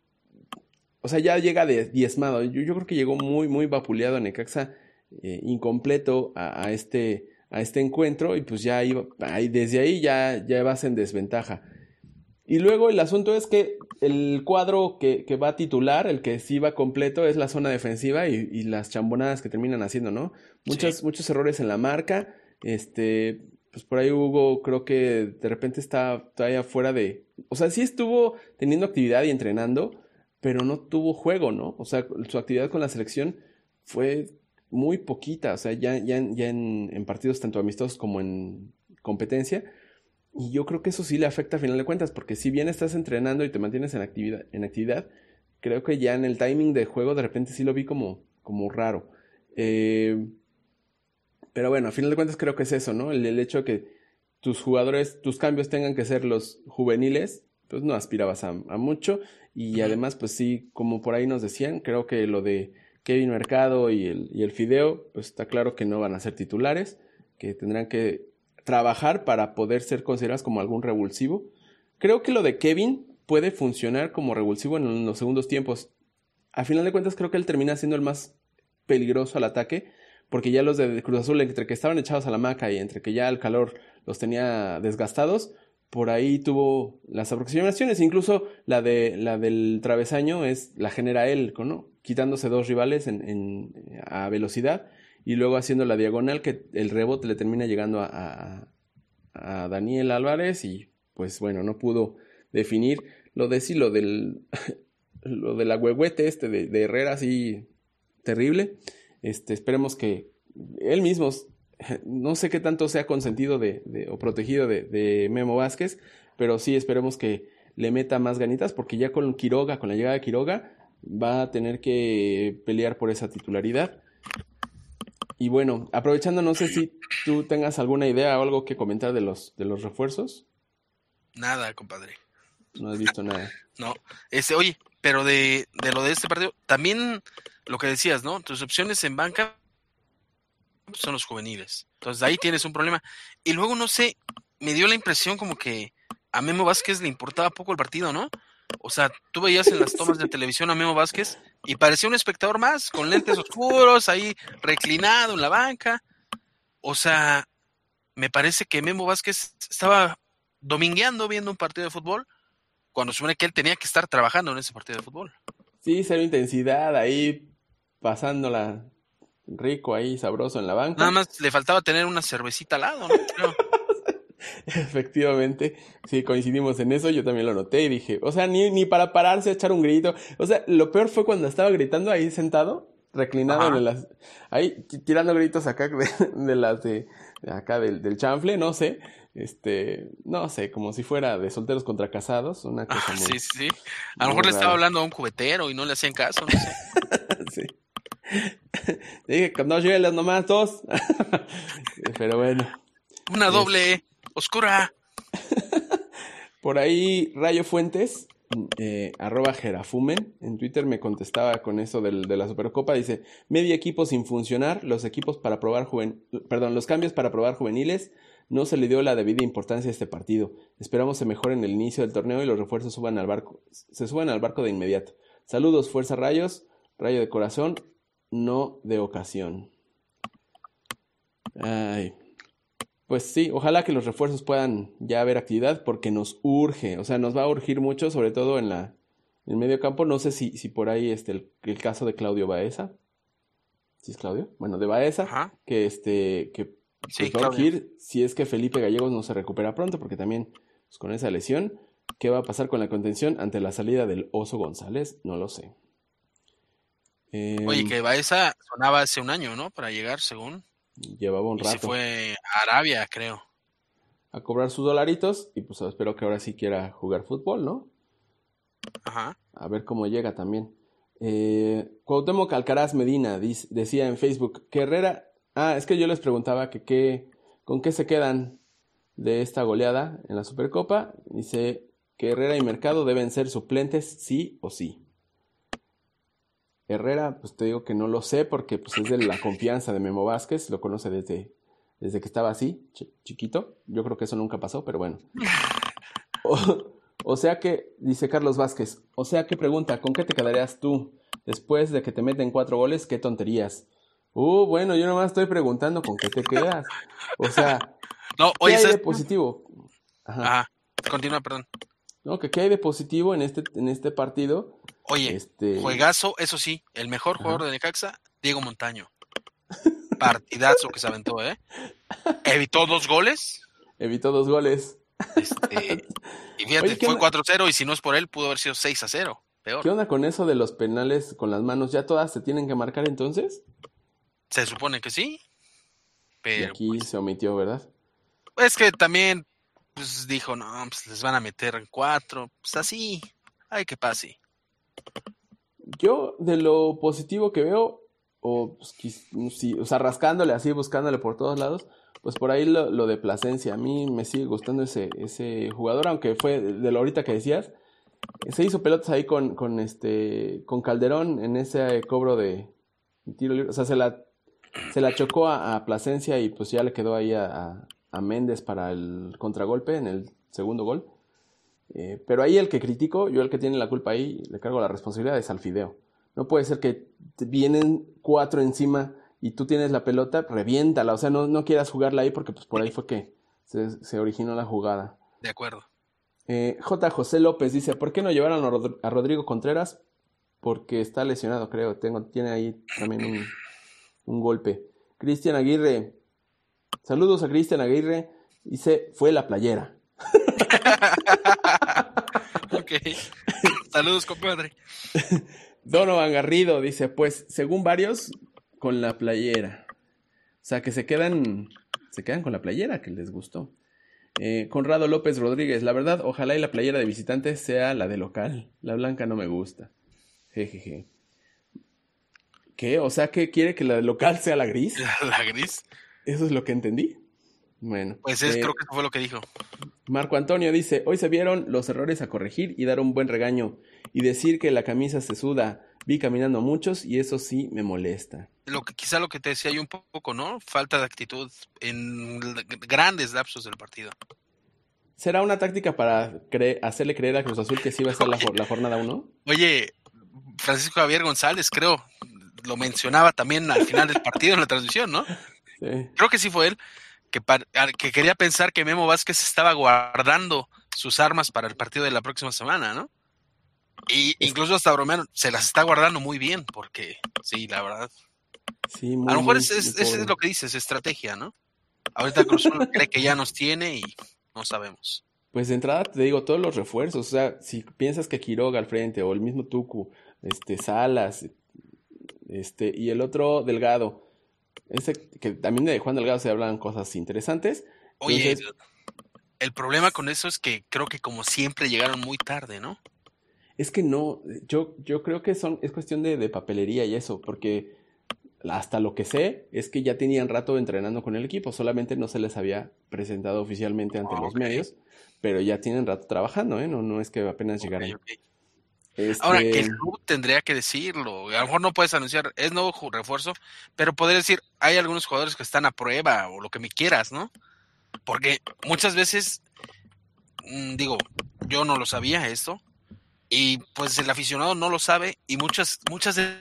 o sea, ya llega diezmado. Yo creo que llegó muy, muy vapuleado Necaxa, incompleto a este encuentro, y pues ya iba, desde ahí ya vas en desventaja. Y luego el asunto es que el cuadro que va a titular, el que sí va completo, es la zona defensiva y las chambonadas que terminan haciendo, ¿no? Sí. Muchos errores en la marca. Pues por ahí Hugo creo que de repente está todavía fuera de... O sea, sí estuvo teniendo actividad y entrenando, pero no tuvo juego, ¿no? O sea, su actividad con la selección fue muy poquita. O sea, ya en partidos tanto amistosos como en competencia, y yo creo que eso sí le afecta a final de cuentas, porque si bien estás entrenando y te mantienes en actividad, creo que ya en el timing de juego de repente sí lo vi como raro. Eh, pero bueno, a final de cuentas creo que es eso, ¿no? El hecho de que tus jugadores, tus cambios tengan que ser los juveniles, pues no aspirabas a mucho. Y Ujú. además, pues sí, como por ahí nos decían, creo que lo de Kevin Mercado y el Fideo, pues está claro que no van a ser titulares, que tendrán que trabajar para poder ser considerados como algún revulsivo. Creo que lo de Kevin puede funcionar como revulsivo en los segundos tiempos. A final de cuentas, creo que él termina siendo el más peligroso al ataque, porque ya los de Cruz Azul, entre que estaban echados a la hamaca y entre que ya el calor los tenía desgastados, por ahí tuvo las aproximaciones. Incluso la del travesaño la genera él, ¿no? Quitándose dos rivales a velocidad y luego haciendo la diagonal, que el rebote le termina llegando a Daniel Álvarez, y pues bueno, no pudo definir. Lo de sí, lo de la huehuete de Herrera, sí, terrible. Esperemos que él mismo, no sé qué tanto sea consentido o protegido de Memo Vázquez, pero sí esperemos que le meta más ganitas, porque ya con Quiroga, con la llegada de Quiroga, va a tener que pelear por esa titularidad. Y bueno, aprovechando, no sé si tú tengas alguna idea o algo que comentar de los refuerzos. Nada, compadre. No has visto nada. No. Oye, pero de lo de este partido, también lo que decías, ¿no? Tus opciones en banca son los juveniles. Entonces ahí tienes un problema. Y luego, no sé, me dio la impresión como que a Memo Vázquez le importaba poco el partido, ¿no? O sea, tú veías en las tomas de televisión a Memo Vázquez y parecía un espectador más, con lentes oscuros, ahí reclinado en la banca. O sea, me parece que Memo Vázquez estaba domingueando viendo un partido de fútbol cuando supone que él tenía que estar trabajando en ese partido de fútbol. Sí, cero intensidad, ahí pasándola rico, ahí sabroso en la Nada banca. más le faltaba tener una cervecita al lado, ¿no? Creo. Efectivamente, sí, coincidimos en eso, yo también lo noté y dije, o sea, ni para pararse a echar un grito. O sea, lo peor fue cuando estaba gritando ahí sentado, reclinado Ajá. ahí tirando gritos acá de las de acá del chanfle, no sé, no sé, como si fuera de solteros contra casados, una cosa Sí, muy, sí, sí. A lo muy mejor le estaba rara. hablando a un cubetero y no le hacían caso, no sé. Sí. Dije, que no lleguen nomás dos. Pero bueno, Una es, doble oscura. por ahí Rayo Fuentes, @Gerafumen, en Twitter me contestaba con eso de la Supercopa. Dice, medio equipo sin funcionar, los cambios para probar juveniles, no se le dio la debida importancia a este partido. Esperamos se mejore en el inicio del torneo y los refuerzos se suban al barco de inmediato. Saludos, Fuerza Rayos, rayo de corazón, no de ocasión. Ay, pues sí, ojalá que los refuerzos puedan ya ver actividad, porque nos urge, o sea, nos va a urgir mucho, sobre todo En medio campo, no sé si por ahí el caso de Claudio Baeza. ¿Sí es Claudio? Bueno, de Baeza, Ajá. que Sí, pues va a Claudio. urgir si es que Felipe Gallegos no se recupera pronto, porque también pues, con esa lesión, ¿qué va a pasar con la contención ante la salida del Oso González? No lo sé. Oye, que Baeza sonaba hace un año, ¿no? Para llegar, según. Llevaba un Y se rato fue a Arabia, creo. a cobrar sus dolaritos y pues espero que ahora sí quiera jugar fútbol, ¿no? Ajá. A ver cómo llega también. Cuauhtémoc Alcaraz Medina decía en Facebook que Herrera... Ah, es que yo les preguntaba con qué se quedan de esta goleada en la Supercopa. Dice que Herrera y Mercado deben ser suplentes sí o sí. Herrera, pues te digo que no lo sé porque pues, es de la confianza de Memo Vázquez, lo conoce desde que estaba así, chiquito. Yo creo que eso nunca pasó, pero bueno. O, o sea que, dice Carlos Vázquez, o sea que pregunta, ¿con qué te quedarías tú? Después de que te meten 4 goles, qué tonterías. Bueno, yo nomás estoy preguntando con qué te quedas. O sea, No, ¿qué oye, hay de ¿sabes? positivo? Ajá. Ajá. Continúa, perdón. ¿No? ¿Qué hay de positivo en este partido? Oye, juegazo, eso sí, el mejor jugador Ajá. de Necaxa, Diego Montaño. Partidazo que se aventó, ¿eh? Evitó 2 goles. Evitó 2 goles. Y fíjate, Oye, fue 4-0 y si no es por él, pudo haber sido 6-0. ¿qué Peor. onda con eso de los penales con las manos? ¿Ya todas se tienen que marcar entonces? Se supone que sí, Y pero aquí se omitió, ¿verdad? es que también pues dijo, no, pues les van a meter 4. Pues así, ay, que pase. Yo, de lo positivo que veo, o pues, sí, o sea, rascándole así, buscándole por todos lados, pues por ahí lo de Plasencia. A mí me sigue gustando ese jugador, aunque fue de lo ahorita que decías. Se hizo pelotas ahí con Calderón en ese cobro de tiro libre. O sea, se la chocó a Plasencia y pues ya le quedó ahí a Méndez para el contragolpe en el segundo gol. Pero ahí el que critico, yo el que tiene la culpa ahí, le cargo la responsabilidad es al Fideo. No puede ser que te vienen 4 encima y tú tienes la pelota, reviéntala. O sea, no quieras jugarla ahí porque pues por ahí fue que se originó la jugada. De acuerdo. J. José López dice, ¿por qué no llevaron a Rodrigo Contreras? Porque está lesionado, creo. Tiene ahí también un golpe. Cristian Aguirre. Saludos a Cristian Aguirre. Dice, fue la playera. Ok. Saludos, compadre. Donovan Garrido dice, pues, según varios, con la playera. O sea, que se quedan con la playera que les gustó. Conrado López Rodríguez, la verdad, ojalá y la playera de visitante sea la de local. La blanca no me gusta. Jejeje. ¿Qué? O sea, ¿que quiere que la de local sea la gris? La gris. Eso es lo que entendí. Bueno, Pues creo que eso fue lo que dijo. Marco Antonio dice, hoy se vieron los errores a corregir y dar un buen regaño y decir que la camisa se suda. Vi caminando a muchos y eso sí me molesta. Quizá lo que te decía yo un poco, ¿no? Falta de actitud en grandes lapsos del partido. ¿Será una táctica para hacerle creer a Cruz Azul que sí va a ser la jornada 1? Oye, Francisco Javier González, creo, lo mencionaba también al final del partido en la transmisión, ¿no? Sí. Creo que sí fue él, que quería pensar que Memo Vázquez estaba guardando sus armas para el partido de la próxima semana, ¿no? Y incluso hasta bromearon, se las está guardando muy bien, porque sí, la verdad. Sí, A muy, lo mejor muy, es, muy es, es pobre. lo que dices, estrategia, ¿no? Ahorita Cruz Azul cree que ya nos tiene y no sabemos. Pues de entrada te digo, todos los refuerzos, o sea, si piensas que Quiroga al frente o el mismo Tucu, Salas, y el otro Delgado, que también de Juan Delgado se hablan cosas interesantes, Oye, entonces el problema con eso es que creo que como siempre llegaron muy tarde, ¿no? es que no, yo creo que es cuestión de papelería y eso, porque hasta lo que sé es que ya tenían rato entrenando con el equipo, solamente no se les había presentado oficialmente ante los Ok, medios, pero ya tienen rato trabajando, ¿eh? No es que apenas ok, llegaran. ok. Ahora, que Este, el club tendría que decirlo. A lo mejor no puedes anunciar, es nuevo refuerzo, pero poder decir, hay algunos jugadores que están a prueba o lo que me quieras, ¿no? Porque muchas veces, digo, yo no lo sabía esto, y pues el aficionado no lo sabe, y muchas de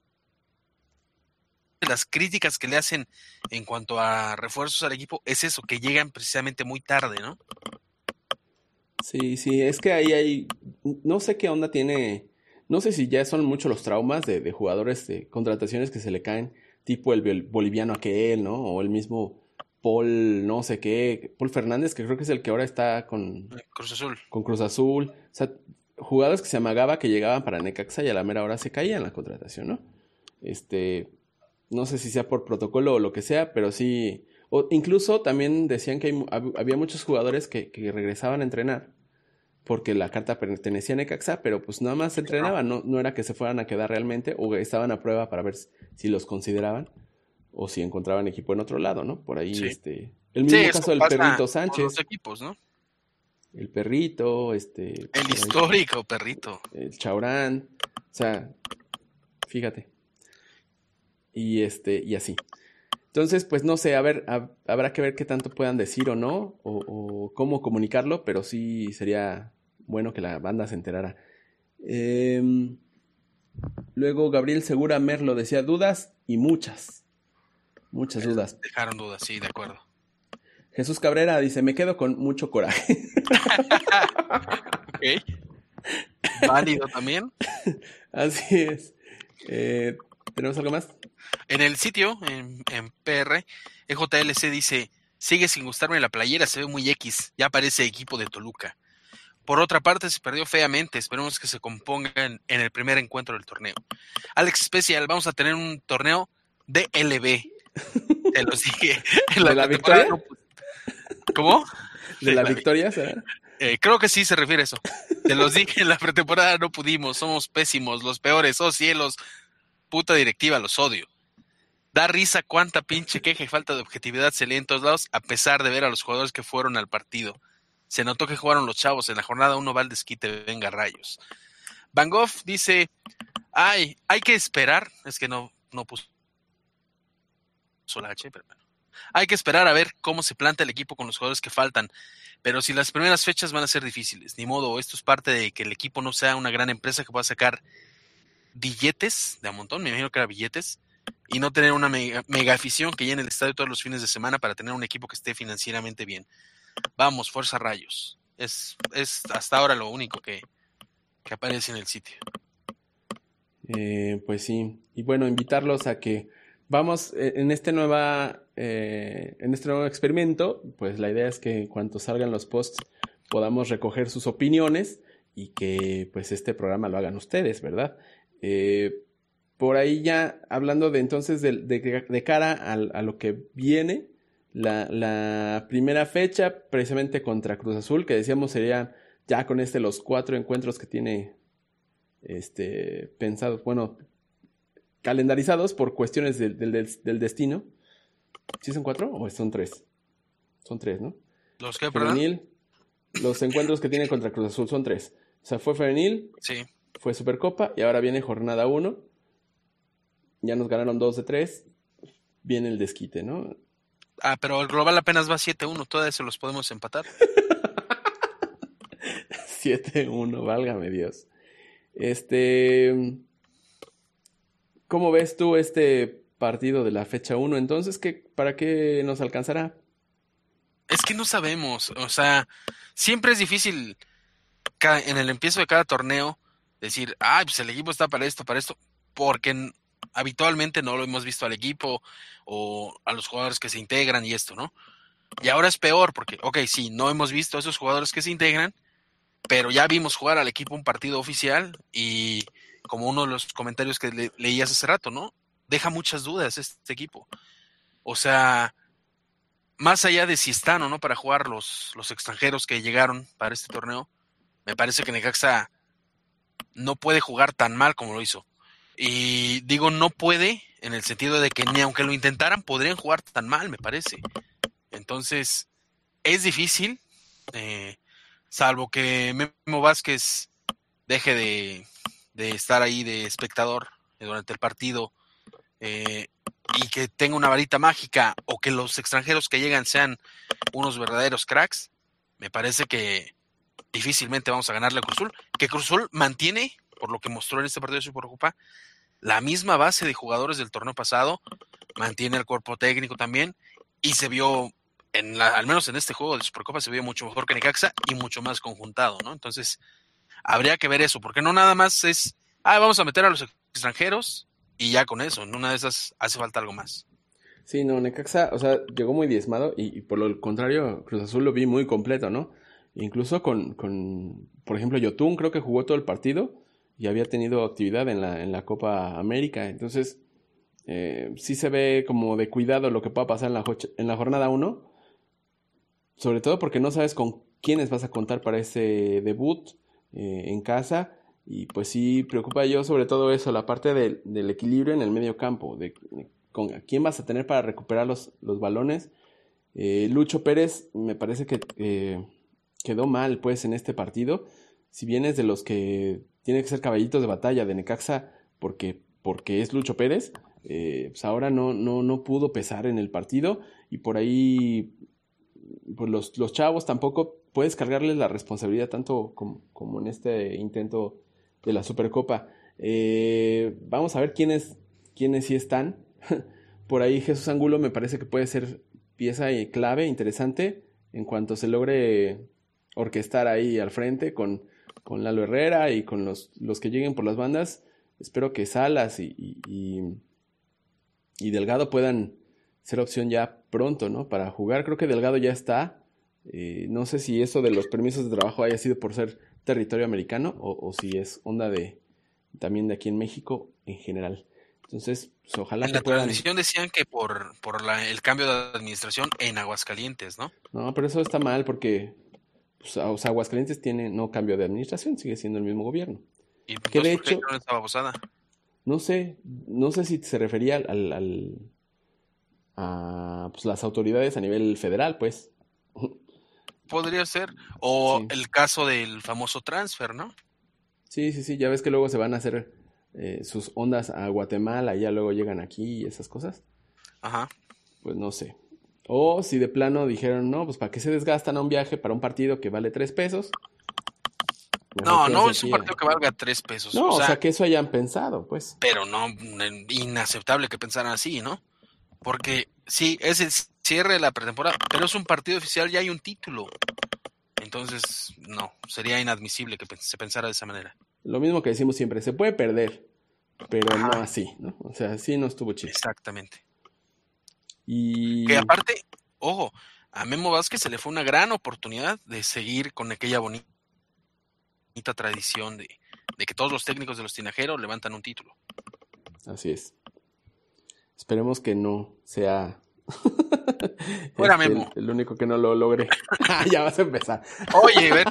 las críticas que le hacen en cuanto a refuerzos al equipo es eso, que llegan precisamente muy tarde, ¿no? sí, es que ahí no sé qué onda tiene No sé si ya son muchos los traumas de jugadores de contrataciones que se le caen, tipo el boliviano aquel, ¿no? O el mismo Paul, no sé qué, Paul Fernández, que creo que es el que ahora está Cruz Azul. con Cruz Azul. O sea, jugadores que se amagaba que llegaban para Necaxa y a la mera hora se caían la contratación, ¿no? No sé si sea por protocolo o lo que sea, pero sí. O incluso también decían que había muchos jugadores que regresaban a entrenar porque la carta pertenecía a Necaxa, pero pues nada más se entrenaban, no era que se fueran a quedar realmente o estaban a prueba para ver si los consideraban o si encontraban equipo en otro lado, ¿no? Por ahí, Sí. el mismo Sí, caso eso del pasa Perrito con Sánchez, los equipos, ¿no? el Perrito, El por ahí, histórico perrito. el Chaurán, o sea, fíjate, y así. Entonces, pues no sé, a ver, habrá que ver qué tanto puedan decir o no, o cómo comunicarlo, pero sí sería bueno que la banda se enterara. Em, Luego Gabriel Segura Merlo decía dudas y muchas dudas. Dejaron dudas, sí, de acuerdo. Jesús Cabrera dice, me quedo con mucho coraje. Ok. Válido también. Así es. ¿Tenemos algo más? En el sitio, en PR, EJLC dice, sigue sin gustarme la playera, se ve muy X, ya parece equipo de Toluca. Por otra parte, se perdió feamente, esperemos que se compongan en el primer encuentro del torneo. Alex Special, vamos a tener un torneo de LB. Te los dije. En ¿De la victoria? No, ¿cómo? ¿De la victoria, será? Creo que sí se refiere a eso. Te los dije, en la pretemporada no pudimos, somos pésimos, los peores, oh cielos, puta directiva, los odio. Da risa cuánta pinche queja y falta de objetividad se lee en todos lados, a pesar de ver a los jugadores que fueron al partido. Se notó que jugaron los chavos, en la jornada 1 va el desquite, venga rayos. Van Gogh dice, hay que esperar, es que no puso la H, pero bueno. Hay que esperar a ver cómo se planta el equipo con los jugadores que faltan, pero si las primeras fechas van a ser difíciles, ni modo, esto es parte de que el equipo no sea una gran empresa que pueda sacar billetes de a montón, me imagino que era billetes, y no tener una mega afición que llene el estadio todos los fines de semana para tener un equipo que esté financieramente bien. Vamos, fuerza rayos. Es hasta ahora lo único que aparece en el sitio. Pues sí. Y bueno, invitarlos a que vamos en este nuevo experimento, pues la idea es que cuando salgan los posts podamos recoger sus opiniones y que pues este programa lo hagan ustedes, ¿verdad? Por ahí ya hablando de entonces de cara a lo que viene, la primera fecha precisamente contra Cruz Azul, que decíamos sería ya con los 4 encuentros que tiene pensados, bueno, calendarizados por cuestiones del destino. ¿Sí son 4 o son 3? Son 3, ¿no? ¿Los que, Femenil, los encuentros que tiene contra Cruz Azul son 3. O sea, fue femenil, sí, fue Supercopa y ahora viene jornada 1. Ya nos ganaron 2 de 3. Viene el desquite, ¿no? Pero el global apenas va 7-1, todo eso los podemos empatar. 7-1, válgame Dios. ¿Cómo ves tú este partido de la fecha 1? Entonces, ¿para qué nos alcanzará? Es que no sabemos, o sea, siempre es difícil en el empiezo de cada torneo decir, pues el equipo está para esto, porque habitualmente no lo hemos visto al equipo o a los jugadores que se integran y esto, ¿no? Y ahora es peor porque, sí, no hemos visto a esos jugadores que se integran, pero ya vimos jugar al equipo un partido oficial y como uno de los comentarios que leías hace rato, ¿no? Deja muchas dudas este equipo. O sea, más allá de si están o no para jugar los extranjeros que llegaron para este torneo, me parece que Necaxa no puede jugar tan mal como lo hizo. Y digo no puede en el sentido de que ni aunque lo intentaran podrían jugar tan mal, me parece. Entonces, es difícil, salvo que Memo Vázquez deje de estar ahí de espectador durante el partido y que tenga una varita mágica o que los extranjeros que llegan sean unos verdaderos cracks, me parece que difícilmente vamos a ganarle a Cruz Azul, que Cruz Azul mantiene, por lo que mostró en este partido de Supercopa, la misma base de jugadores del torneo pasado, mantiene el cuerpo técnico también, y se vio, al menos en este juego de Supercopa, se vio mucho mejor que Necaxa y mucho más conjuntado, ¿no? Entonces, habría que ver eso, porque no nada más es, vamos a meter a los extranjeros y ya con eso, en una de esas hace falta algo más. Sí, no, Necaxa, o sea, llegó muy diezmado y por lo contrario, Cruz Azul lo vi muy completo, ¿no? Incluso por ejemplo, Yotun creo que jugó todo el partido y había tenido actividad en la Copa América. Entonces, sí se ve como de cuidado lo que pueda pasar en la jornada uno, sobre todo porque no sabes con quiénes vas a contar para ese debut en casa. Y pues sí, preocupa yo sobre todo eso, la parte del equilibrio en el medio campo, con a quién vas a tener para recuperar los balones. Lucho Pérez me parece que quedó mal pues en este partido. Si bien es de los que tiene que ser caballitos de batalla de Necaxa porque es Lucho Pérez, pues ahora no pudo pesar en el partido y por ahí pues los chavos tampoco puedes cargarles la responsabilidad tanto como en este intento de la Supercopa. Vamos a ver quiénes sí están. Por ahí Jesús Angulo me parece que puede ser pieza clave, interesante, en cuanto se logre orquestar ahí al frente con Lalo Herrera y con los que lleguen por las bandas. Espero que Salas y Delgado puedan ser opción ya pronto, ¿no? Para jugar. Creo que Delgado ya está. No sé si eso de los permisos de trabajo haya sido por ser territorio americano o si es onda también de aquí en México en general. Entonces, pues, ojalá En que la puedan. transmisión decían que por el cambio de administración en Aguascalientes, ¿no? No, pero eso está mal porque pues, o sea, Aguascalientes no cambio de administración, sigue siendo el mismo gobierno. Y Que de entonces, ¿por qué hecho, hicieron esta babosada? no sé si se refería a pues, las autoridades a nivel federal, pues. Podría ser. O Sí. el caso del famoso transfer, ¿no? Sí, ya ves que luego se van a hacer sus ondas a Guatemala y ya luego llegan aquí y esas cosas. Ajá. Pues no sé. O si de plano dijeron, no, pues para qué se desgastan a un viaje para un partido que vale 3 pesos, mejor No, no quédense es un aquí. partido que valga 3 pesos. No, O o sea, sea, que eso hayan pensado, pues. pero no, inaceptable que pensaran así, ¿no? Porque sí, es el cierre de la pretemporada, pero es un partido oficial y hay un título. Entonces, no, sería inadmisible que se pensara de esa manera. Lo mismo que decimos siempre, se puede perder, pero no Ajá, así, ¿no? O sea, así no estuvo chido. exactamente. Que Y aparte, ojo, a Memo Vázquez se le fue una gran oportunidad de seguir con aquella bonita tradición de que todos los técnicos de los tinajeros levantan un título. así es. Esperemos que no sea Fuera Memo. el único que no lo logre. Ya vas a empezar. Oye, ver,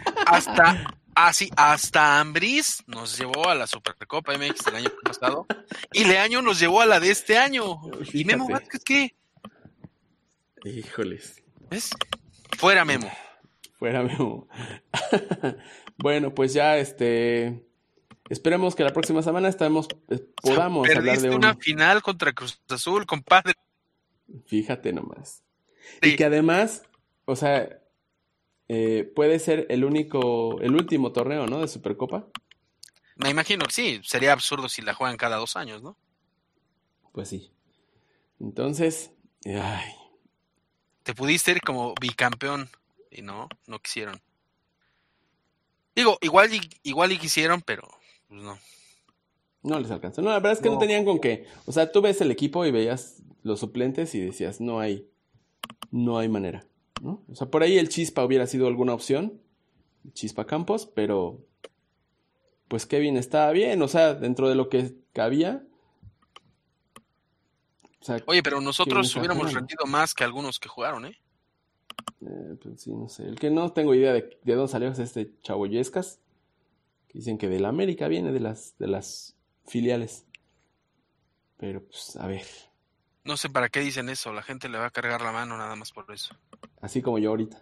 hasta Ambriz nos llevó a la Supercopa MX del año pasado y Leaño nos llevó a la de este año. ¿Y Memo Fíjate. Vázquez qué? Híjoles. ¿Ves? Fuera Memo. Fuera Memo. Bueno, pues ya esperemos que la próxima semana podamos hablar Perdiste de una final contra Cruz Azul, compadre. Fíjate nomás. Y que además, o sea, puede ser el último torneo, ¿no? De Supercopa. Me imagino que sí, sería absurdo si la juegan cada 2 años, ¿no? Pues sí. Entonces, ay, Te pudiste ir como bicampeón y no quisieron. Digo, igual y quisieron, pero pues no. no les alcanzó. No, la verdad es que no No. tenían con qué. O sea, tú ves el equipo y veías los suplentes y decías, no hay manera, ¿no? O sea, por ahí el Chispa hubiera sido alguna opción, Chispa Campos, pero pues Kevin estaba bien, o sea, dentro de lo que cabía. O sea, Oye, pero Kevin nosotros estaba hubiéramos jugando. rendido más que algunos que jugaron, ¿eh? Pues sí, no sé. El que no tengo idea de dónde salió es este Chavo Yescas, que dicen que de la América viene de las filiales. Pero pues, a ver, No sé para qué dicen eso, la gente le va a cargar la mano nada más por eso. así como yo ahorita.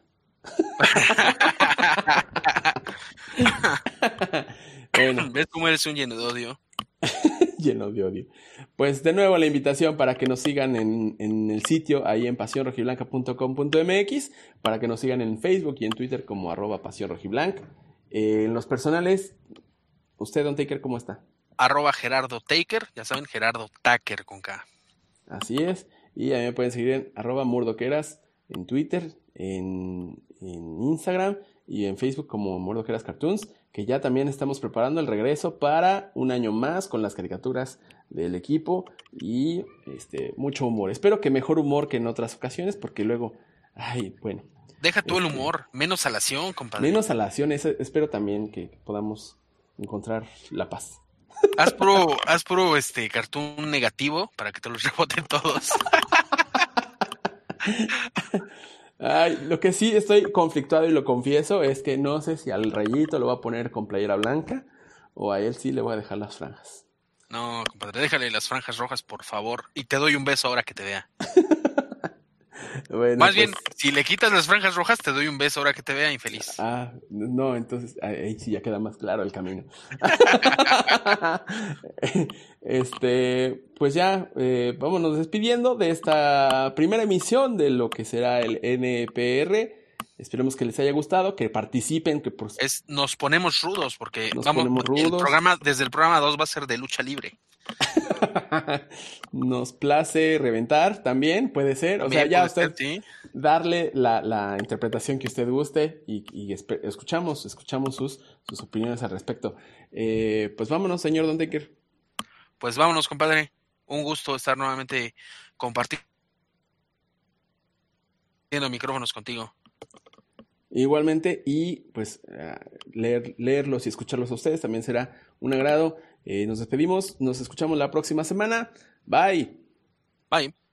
Bueno, ¿Ves cómo eres un lleno de odio? lleno de odio. Pues de nuevo la invitación para que nos sigan en el sitio, ahí en pasionrojiblanca.com.mx, para que nos sigan en Facebook y en Twitter como @pasionrojiblanca. En los personales, ¿usted, Don Taker, cómo está? @Gerardo Taker, ya saben, Gerardo Taker con K. Así es. Y a mí me pueden seguir en @murdoqueras en Twitter, en Instagram y en Facebook como Mordoqueras Cartoons, que ya también estamos preparando el regreso para un año más con las caricaturas del equipo y mucho humor. Espero que mejor humor que en otras ocasiones, porque luego, ay, bueno. Deja tú el humor, menos salación, compadre. Menos salación, espero también que podamos encontrar la paz. Haz puro cartoon negativo para que te los reboten todos. Ay, lo que sí estoy conflictuado y lo confieso es que no sé si al Rayito lo voy a poner con playera blanca o a él sí le voy a dejar las franjas. No, compadre, déjale las franjas rojas, por favor. Y te doy un beso ahora que te vea. Bueno, Más bien, si le quitas las franjas rojas, te doy un beso ahora que te vea, infeliz. No, entonces ahí sí ya queda más claro el camino. Pues ya, vámonos despidiendo de esta primera emisión de lo que será el NPR. Esperemos que les haya gustado, que participen, que nos ponemos rudos, porque ponemos rudos. Desde el programa 2 va a ser de lucha libre. Nos place reventar también, puede ser. O sea, ya usted darle la interpretación que usted guste y escuchamos sus opiniones al respecto. Pues vámonos, señor Don Taker. Pues vámonos, compadre. Un gusto estar nuevamente compartiendo micrófonos contigo. Igualmente, y pues leerlos y escucharlos a ustedes también será un agrado. Nos despedimos, nos escuchamos la próxima semana. Bye. Bye.